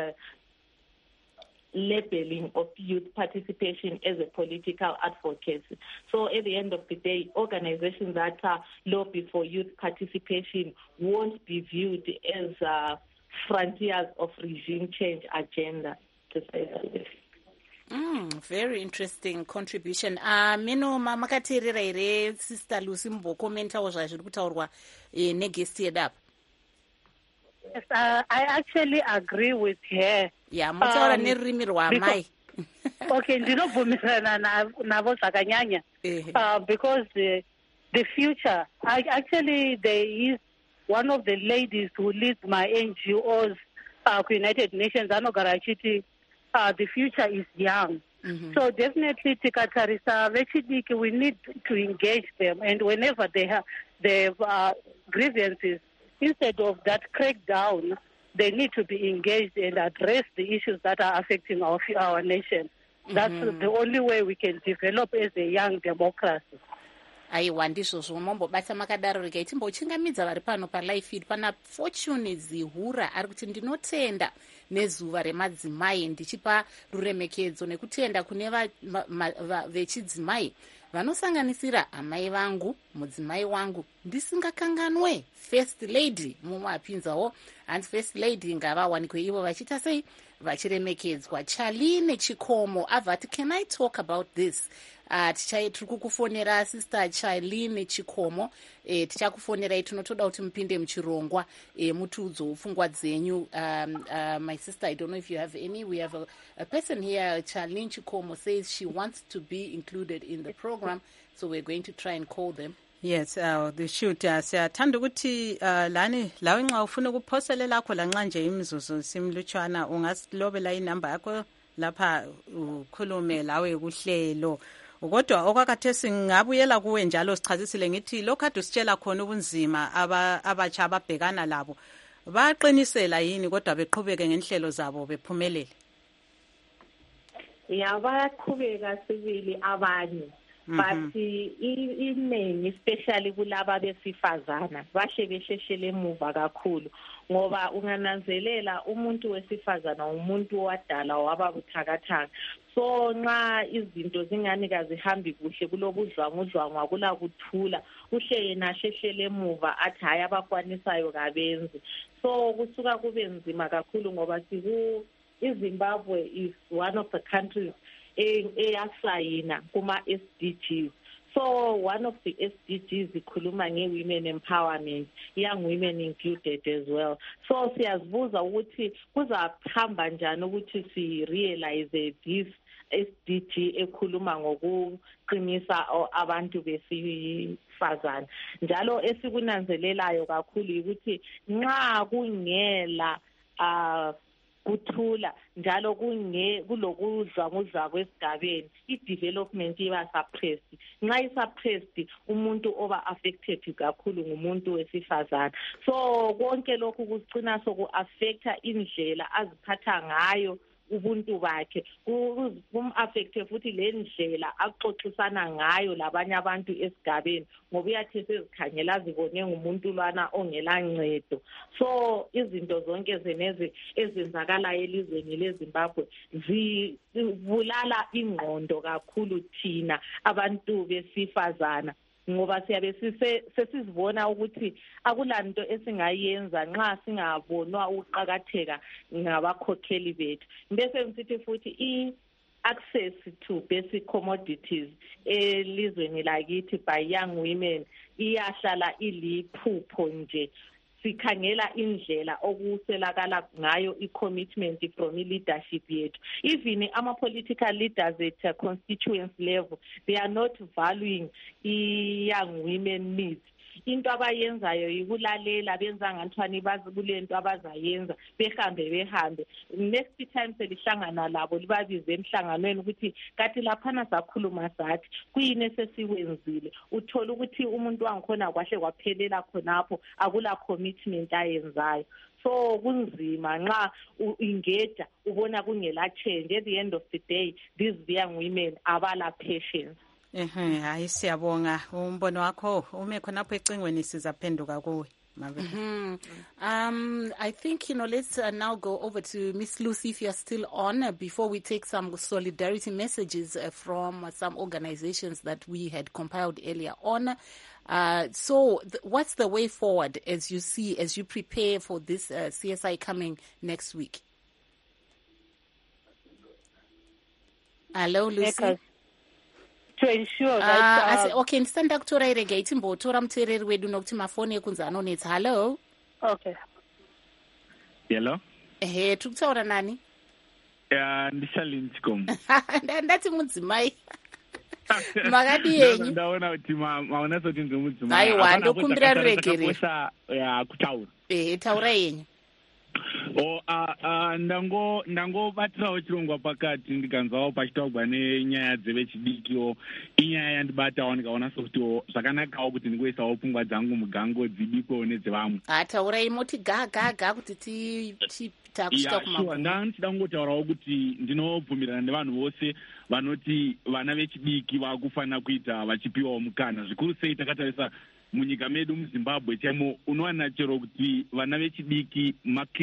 labeling of youth participation as a political advocacy. So at the end of the day, organizations that lobby for youth participation won't be viewed as frontiers of regime change agenda, to say the least. Very interesting contribution. Mino makateerera here Sister Lucy mbokomentawo zvazviri kutaurwa neguest yedu apa. Yes, I actually agree with her. Yeah, mutaura nerurimi rwamai. Okay, ndinobvumirana navo zvakanyanya. Because the future, there is one of the ladies who leads my NGOs, United Nations, anogara achiti, the future is young. So definitely tikatarisa vechidiki, we need to engage them, and whenever they have grievances, instead of that crackdown, they need to be engaged and address the issues that are affecting our nation. That's the only way we can develop as a young democracy. Aiwa, ndizvozvo mombobata makadaro. Regai timbochingamidza vari pano palive feed. Pana Fortune Zihura ari kuti ndinotenda nezuva remadzimai, ndichipa ruremekedzo nekutenda kune vechidzimai vanosanganisira amai vangu, mudzimai wangu, ndisingakanganwe First Lady. Mumwe apinzawo hanzi First Lady ngavawanikwe ivo vachiita sei vachiremekedzwa. Charlene Chikomo avati, can I talk about this? Tiri kukufonera Sister Charlene Chikomo, tichakufonerai, tinotoda kuti mupinde muchirongwa mutiudzewo pfungwa dzenyu. My sister, I don't know if you have any. We have a person here, Charlene Chikomo, says she wants to be included in the program, so we're going to try and call them. Yes, the shoot. Siyathanda ukuthi lani lawe nxa ufuna ukuphoselela lakho lanxa nje imizuzu simlutshwana ungasilobela inamba yakho lapha ukhulume lawe kuhlelo. Kodwa okwakhathesi ngabuyela kuwe njalo sichazisile ngithi lokho kade usitshela khona ubunzima abatsha ababhekana labo baqinisela yini kodwa beqhubeke ngenhlelo zabo bephumelele? Ya, bayaqhubeka sibili abanye, but iningi especially kulaba besifazana bahle besheshele emuva kakhulu, ngoba ungananzelela umuntu wesifazana umuntu wadala wababuthakathaka. So nxa izinto zingani kazihambi kuhle, kulobudlwangudlwangwa, kulakuthula, uhle yena shehlele emuva athi hayi abakwanisayo kabenzi. So kusuka kube nzima kakhulu ngoba iZimbabwe is one of the countries eyasayina kuma SDGs. So one of the SDGs ikhuluma nge-women empowerment, young women included as well. So siyazibuza ukuthi kuzahamba njani ukuthi si-realize this SDG ekhuluma ngokuqinisa abantu besifazane. Njalo esikunanzelelayo kakhulu ukuthi nxa kungela kuthula njalo kulokudlwangudlwa kwesigabeni, i-development iba suppressed. Nxa i-suppressed, umuntu oba affected kakhulu ngumuntu wesifazane. So konke lokhu kucina soku-affecta indlela aziphatha ngayo ubuntu bakhe, kum-affecte futhi le ndlela axoxisana ngayo labanye abantu esigabeni, ngoba uyathi sezikhangela zibone ngumuntu lwana ongela ncedo. So izinto zonke zenezi ezenzakalayo elizweni leZimbabwe zibulala ingqondo kakhulu thina abantu besifazana, ngoba siyabe sesizibona ukuthi akulanto esingayenza nxa singabonwa ukuqakatheka ngabakhokheli bethu. Bese ngisithi futhi access to basic commodities elizweni lakithi by young women iyahlala iliphupho nje. Sikhangela indlela okuselakala ngayo i-commitment from leadership yethu. Even ama-political leaders at constituency level, they are not valuing young women needs. Into abayenzayo yikulalela benza ngathwani bazi kulento abazayenza behambe next time selihlangana labo libabize emhlanganweni ukuthi kathi laphana sakhuluma sathi kuyini esesiwenzile uthola ukuthi umuntu wangikhona kwahle kwaphelela khonapho akula commitment ayenzayo. So kunzima nxa engage ubona kungela change. At the end of the day these young women abala patience. Hayi siyabonga umbono wakho ume khonapho ecingweni sizaphenduka kuwe. I think, let's now go over to Miss Lucy, if you're still on, before we take some solidarity messages from some organizations that we had compiled earlier on. So what's the way forward as you prepare for this CSI coming next week? Hello, Lucy. To ensure that okay, ndisanda kutora irege timbotora muteereri wedu nokuti mafoni ekunzi anonetsa. Hello. Okay. Hello. Tiri kutaura nani? Ndishalini Chikomo. Ndati mudzimai. Makadi yenyu. Ndaona kuti maona soti ndomudzimai. Aiwa, ndokumbira ruregerero. Kutaura. Taura yenyu. Ndangobatirawo chirongwa pakati ndikanzwawo pachitaurwa nenyaya dzevechidikio. Inyaya yandibatawo ndikaona sokuti zvakanakawo kuti ndingoisawo pfungwa dzangu mugango dzidikwewo nedzevamwe. Taurai moti gaga kuti takusvika kumagumo. Ndichida kungotaurawo kuti ndinobvumirana nevanhu vose vanoti vana vechidiki vakufanira kuita vachipiwawo mukana. Zvikuru sei takatarisa munyika medu muZimbabwe chaimo unowana chero kuti vana vechidiki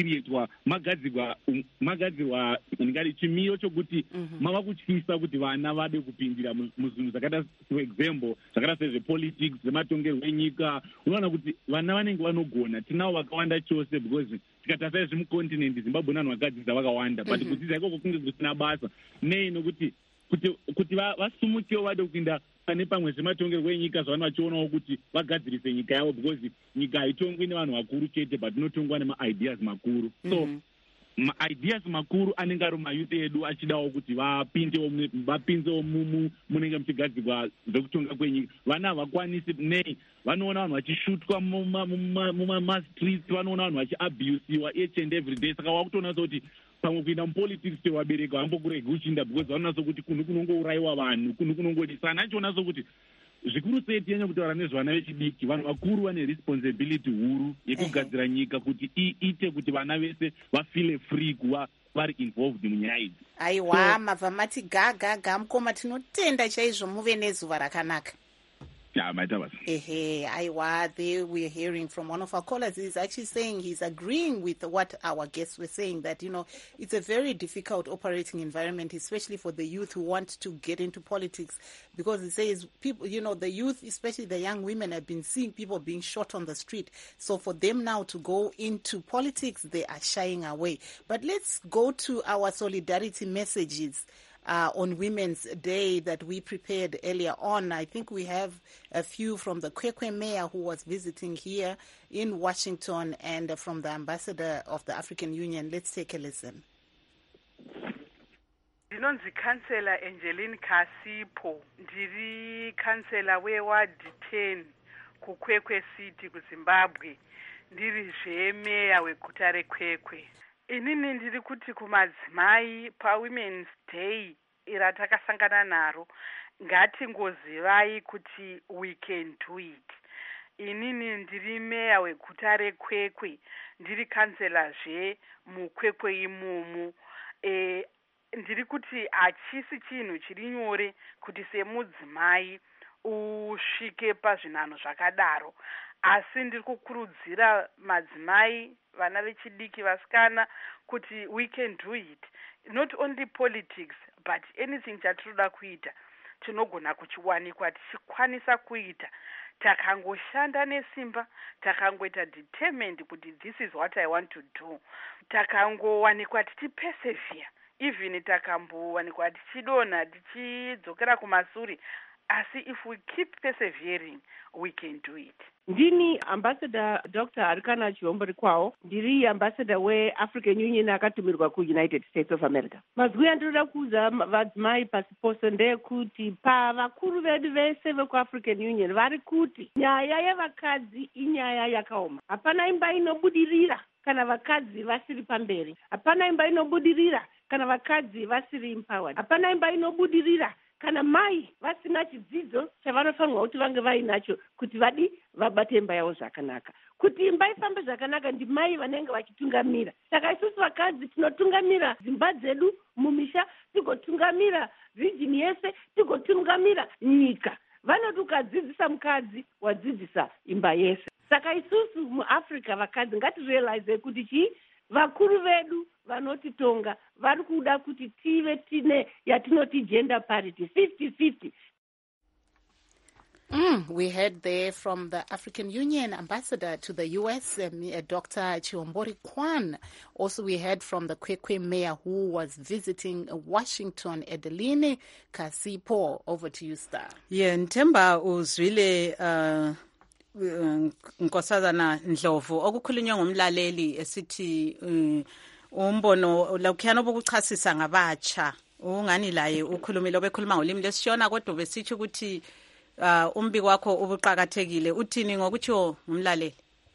magadzirwa ndingati chimiro chokuti mava kutyisa kuti vana vade kupindira muzvinhu zvakaita for example zvakaita sezvepolitics zvematongerwo enyika. Unowana kuti vana vanenge vanogona tinavo vakawanda chose because tikatarisa zvemukontinent Zimbabwe vanhu vakadzidza vakawanda but kudzidza ikoko kunge kusina basa nei nokuti kuti vasumukewo vade kupinda pane pamwe zvematongerwo enyika zvavanhu vachionawo kuti vagadzirise nyika yavo because nyika haitongwi nevanhu vakuru chete but inotongwa nemaideas makuru. So maideas makuru anenge ari mayuth edu achidawo kuti vapinzewo munenge muchigadzirwa zvekutonga kwenyika. Vana havakwanisi nei vanoona vanhu vachishutwa mumastreets, vanoona vanhu vachiabusiwa each and every day. Saka wakutoona kuti pamwe kuinda mupolitics tevabereki hambokuregi uchinda because vanoona sokuti kuno kunongourayiwa vanhu, kuno kunongodisana. Achiona sokuti zvikuru sei tinyanya kutaura nezvevana vechidiki. Vanhu vakuru vane responsibility huru yekugadzira nyika kuti iite kuti vana vese vafile free kuva vari involved munyaya idzi. Aiwa, mabva mati gaga mukoma, tinotenda chaizvo muve nezuva rakanaka. Aiwa, there we're hearing from one of our callers. He's actually saying he's agreeing with what our guests were saying, that, it's a very difficult operating environment, especially for the youth who want to get into politics, because he says people, the youth, especially the young women, have been seeing people being shot on the street. So for them now to go into politics, they are shying away. But let's go to our solidarity messages on Women's Day that we prepared earlier on. I think we have a few from the Kwekwe mayor who was visiting here in Washington and from the ambassador of the African Union. Let's take a listen. Ndinonzi Councillor Angeline Kasipo, ndiri Councillor weWard 10 kuKwekwe City kuZimbabwe, ndirizve meya weguta reKwekwe. Inini ndiri kuti kumadzimai paWomen's Day ratakasangana naro ngatingozivai kuti we can do it. Inini ndiri meya weguta reKwekwe, ndiri kanselazve muKwekwe imomo. Ndiri kuti hachisi chinhu chiri nyore kuti semudzimai usvike pazvinhanho zvakadaro, asi ndiri kukurudzira madzimai, vana vechidiki, vasikana kuti we can do it. Not only politics but anything chatinoda kuita. tinogona kuchiwanikwa tichikwanisa kuita takangoshanda nesimba, takangoita determined kuti this is what I want to do, takangowanikwa tichipersevere, even takambowanikwa tichidonha tichidzokera kumashure, asi if we keep persevering we can do it. Ndini Ambassador Dr. Arikana Chihombori kwawo, ndiri Ambassador weAfrican Union akatumirwa kuUnited States of America. Mazwi andinoda kuudza vadzimai pasi pose ndeyekuti pavakuru vedu vese vekuAfrican Union vari kuti nyaya yevakadzi inyaya yakaoma. Hapana imba inobudirira kana vakadzi vasiri pamberi. Hapana imba inobudirira kana vakadzi vasiri empowered. Hapana imba inobudirira kana mai vasina chidzidzo chavanofanirwa kuti vange vainacho kuti vabate imba yavo zvakanaka. Kuti imba ifambe zvakanaka ndi mai vanenge vachitungamira. Saka isusu vakadzi tinotungamira dzimba dzedu mumisha, tigotungamira region yese, tigotungamira nyika. Vanoti ukadzidzisa mukadzi wadzidzisa imba yese. Saka isusu muAfrica vakadzi ngatirealize kuti vakuru vedu vanotitonga vari kuda kuti tive tine yatinoti gender parity 50-50. We heard there from the African Union ambassador to the U.S., Dr. Chihombori Kwan. Also, we heard from the Kwekwe mayor who was visiting Washington, Adeline Kasipo. Over to you, Star. Yeah, Ntemba uzwile Nkosazana Ndlovu okukhulunywa ngumlaleli esithi umbono lakukhiyana obukuchasisa ngabatsha ungani laye ukhulumile obekhuluma ngolimi lesishona kodwa besithi ukuthi umbiko wakho ubuqhakathekile uthini ngokuthi umlaleli.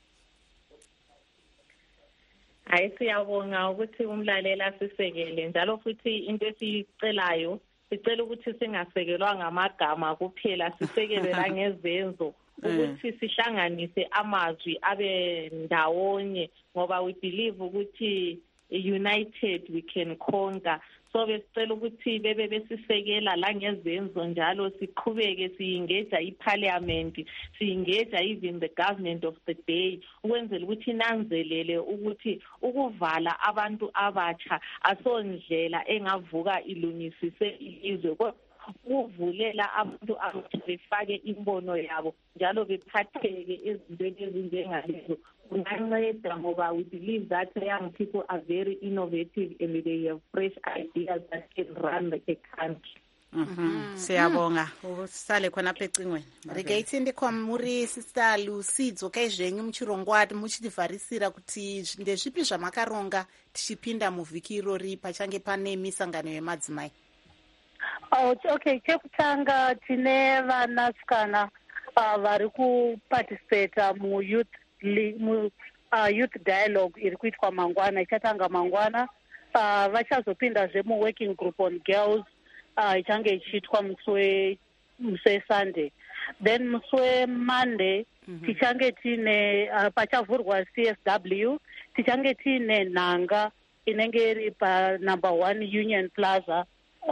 Hayi siyabonga ukuthi umlaleli asisekele njalo futhi into esicelayo sicela ukuthi singasekelwa ngamagama kuphela sisekele la ngezenzo ukuthi sihlanganise amazwi abe ndawonye ngoba we believe ukuthi united we can conquer. So besicela ukuthi bebe besisekela la ngezenzo njalo siqhubeke siengage iParliament, siengage even the government of the day ukwenzela ukuthi nanzelele ukuthi ukuvala abantu abatsha asondlela engavuka ilungisise ilizwe ukuvulela abantu abatsha befake imbono yabo njalo bephatheke ezintweni ezinjengalezo kunganceda ngoba we believe that young people are very innovative and they have fresh ideas that can run the country. Siyabonga usale khona pecingweni regaiti ndikwamuri sister Lucidzo kaizvenyu muchirongwa muchitivharisira kuti ndezvipi zvamakaronga tichipinda muvhiki irori pachange pane misangano yemadzimai. Okay, chekutanga tine vanasikana vari kuparticipata muyouth dialogue iri kuitwa mangwana, ichatanga mangwana. Vachazopindazve muworking group on girls ichange ichiitwa musi weSunday. Then musi weMonday tichange tine pachavhurwa CSW, tichange tine nhanga inenge iri pa number 1 UN Plaza.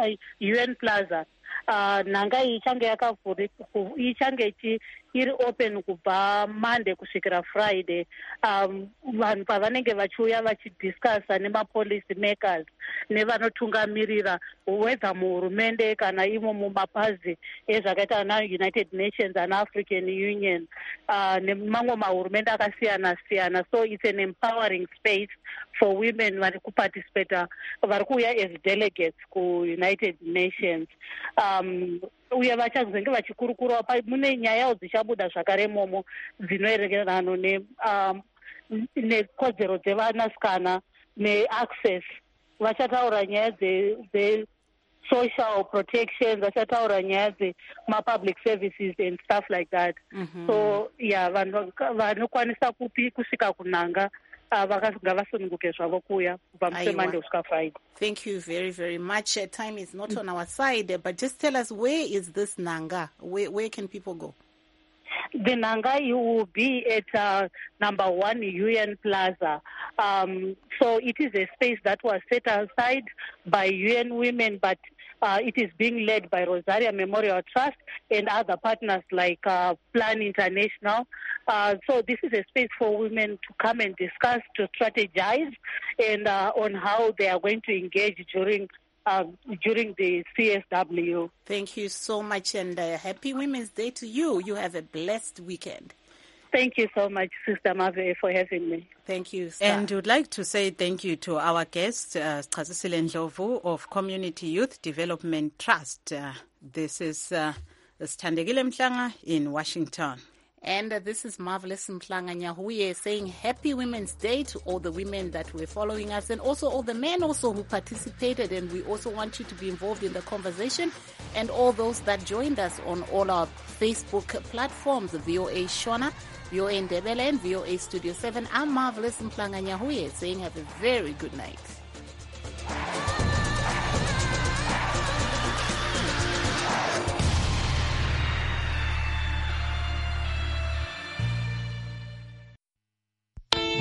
Nhanga iyi ichange yakavhurika, ichange iri open kubva Monday kusvikira Friday. Vanhu pavanenge vachiuya vachidiscussa nemapolicy makers nevanotungamirira whether muhurumende kana imo mumapazi ezvakaita na United Nations and African Union nemamwe mahurumende akasiyana siyana. So it's an empowering space for women vari kuparticipate, vari kuuya as delegates kuUnited Nations. Uye vachazenge vachikurukurawo mune nyayawo dzichabuda zvakare momo dzinoerekerana nekodzero dzevanasikana neaccess. Vachataura nyaya social protection, vachataura nyaya dzemapublic services and stuff like that. So yeah, vanhu vanokwanisa kusvika kunhanga ngavasununguke zvavo kuuya kubva musemande kusvika Friday. Thank you very, very much. Time is not on our side, but just tell us, where is this Nanga? Where can people go? The Nanga, you will be at number 1 UN Plaza. So it is a space that was set aside by UN Women, but it is being led by Rosaria Memorial Trust and other partners like Plan International. So this is a space for women to come and discuss, to strategize, and on how they are going to engage during during the CSW. Thank you so much, and happy Women's Day to you. You have a blessed weekend. Thank you so much, Sister Mave, for having me. Thank you, sir. And would like to say thank you to our guest, Chazisile Ndlovu of Community Youth Development Trust. This is Standegile Mhlanga in Washington. And this is Marvelous Mhlanga Nyahuye saying happy Women's Day to all the women that were following us and also all the men also who participated. And we also want you to be involved in the conversation and all those that joined us on all our Facebook platforms, VOA Shona, VOA Ndebele, and VOA Studio 7. I'm Marvelous Mhlanga Nyahuye saying have a very good night.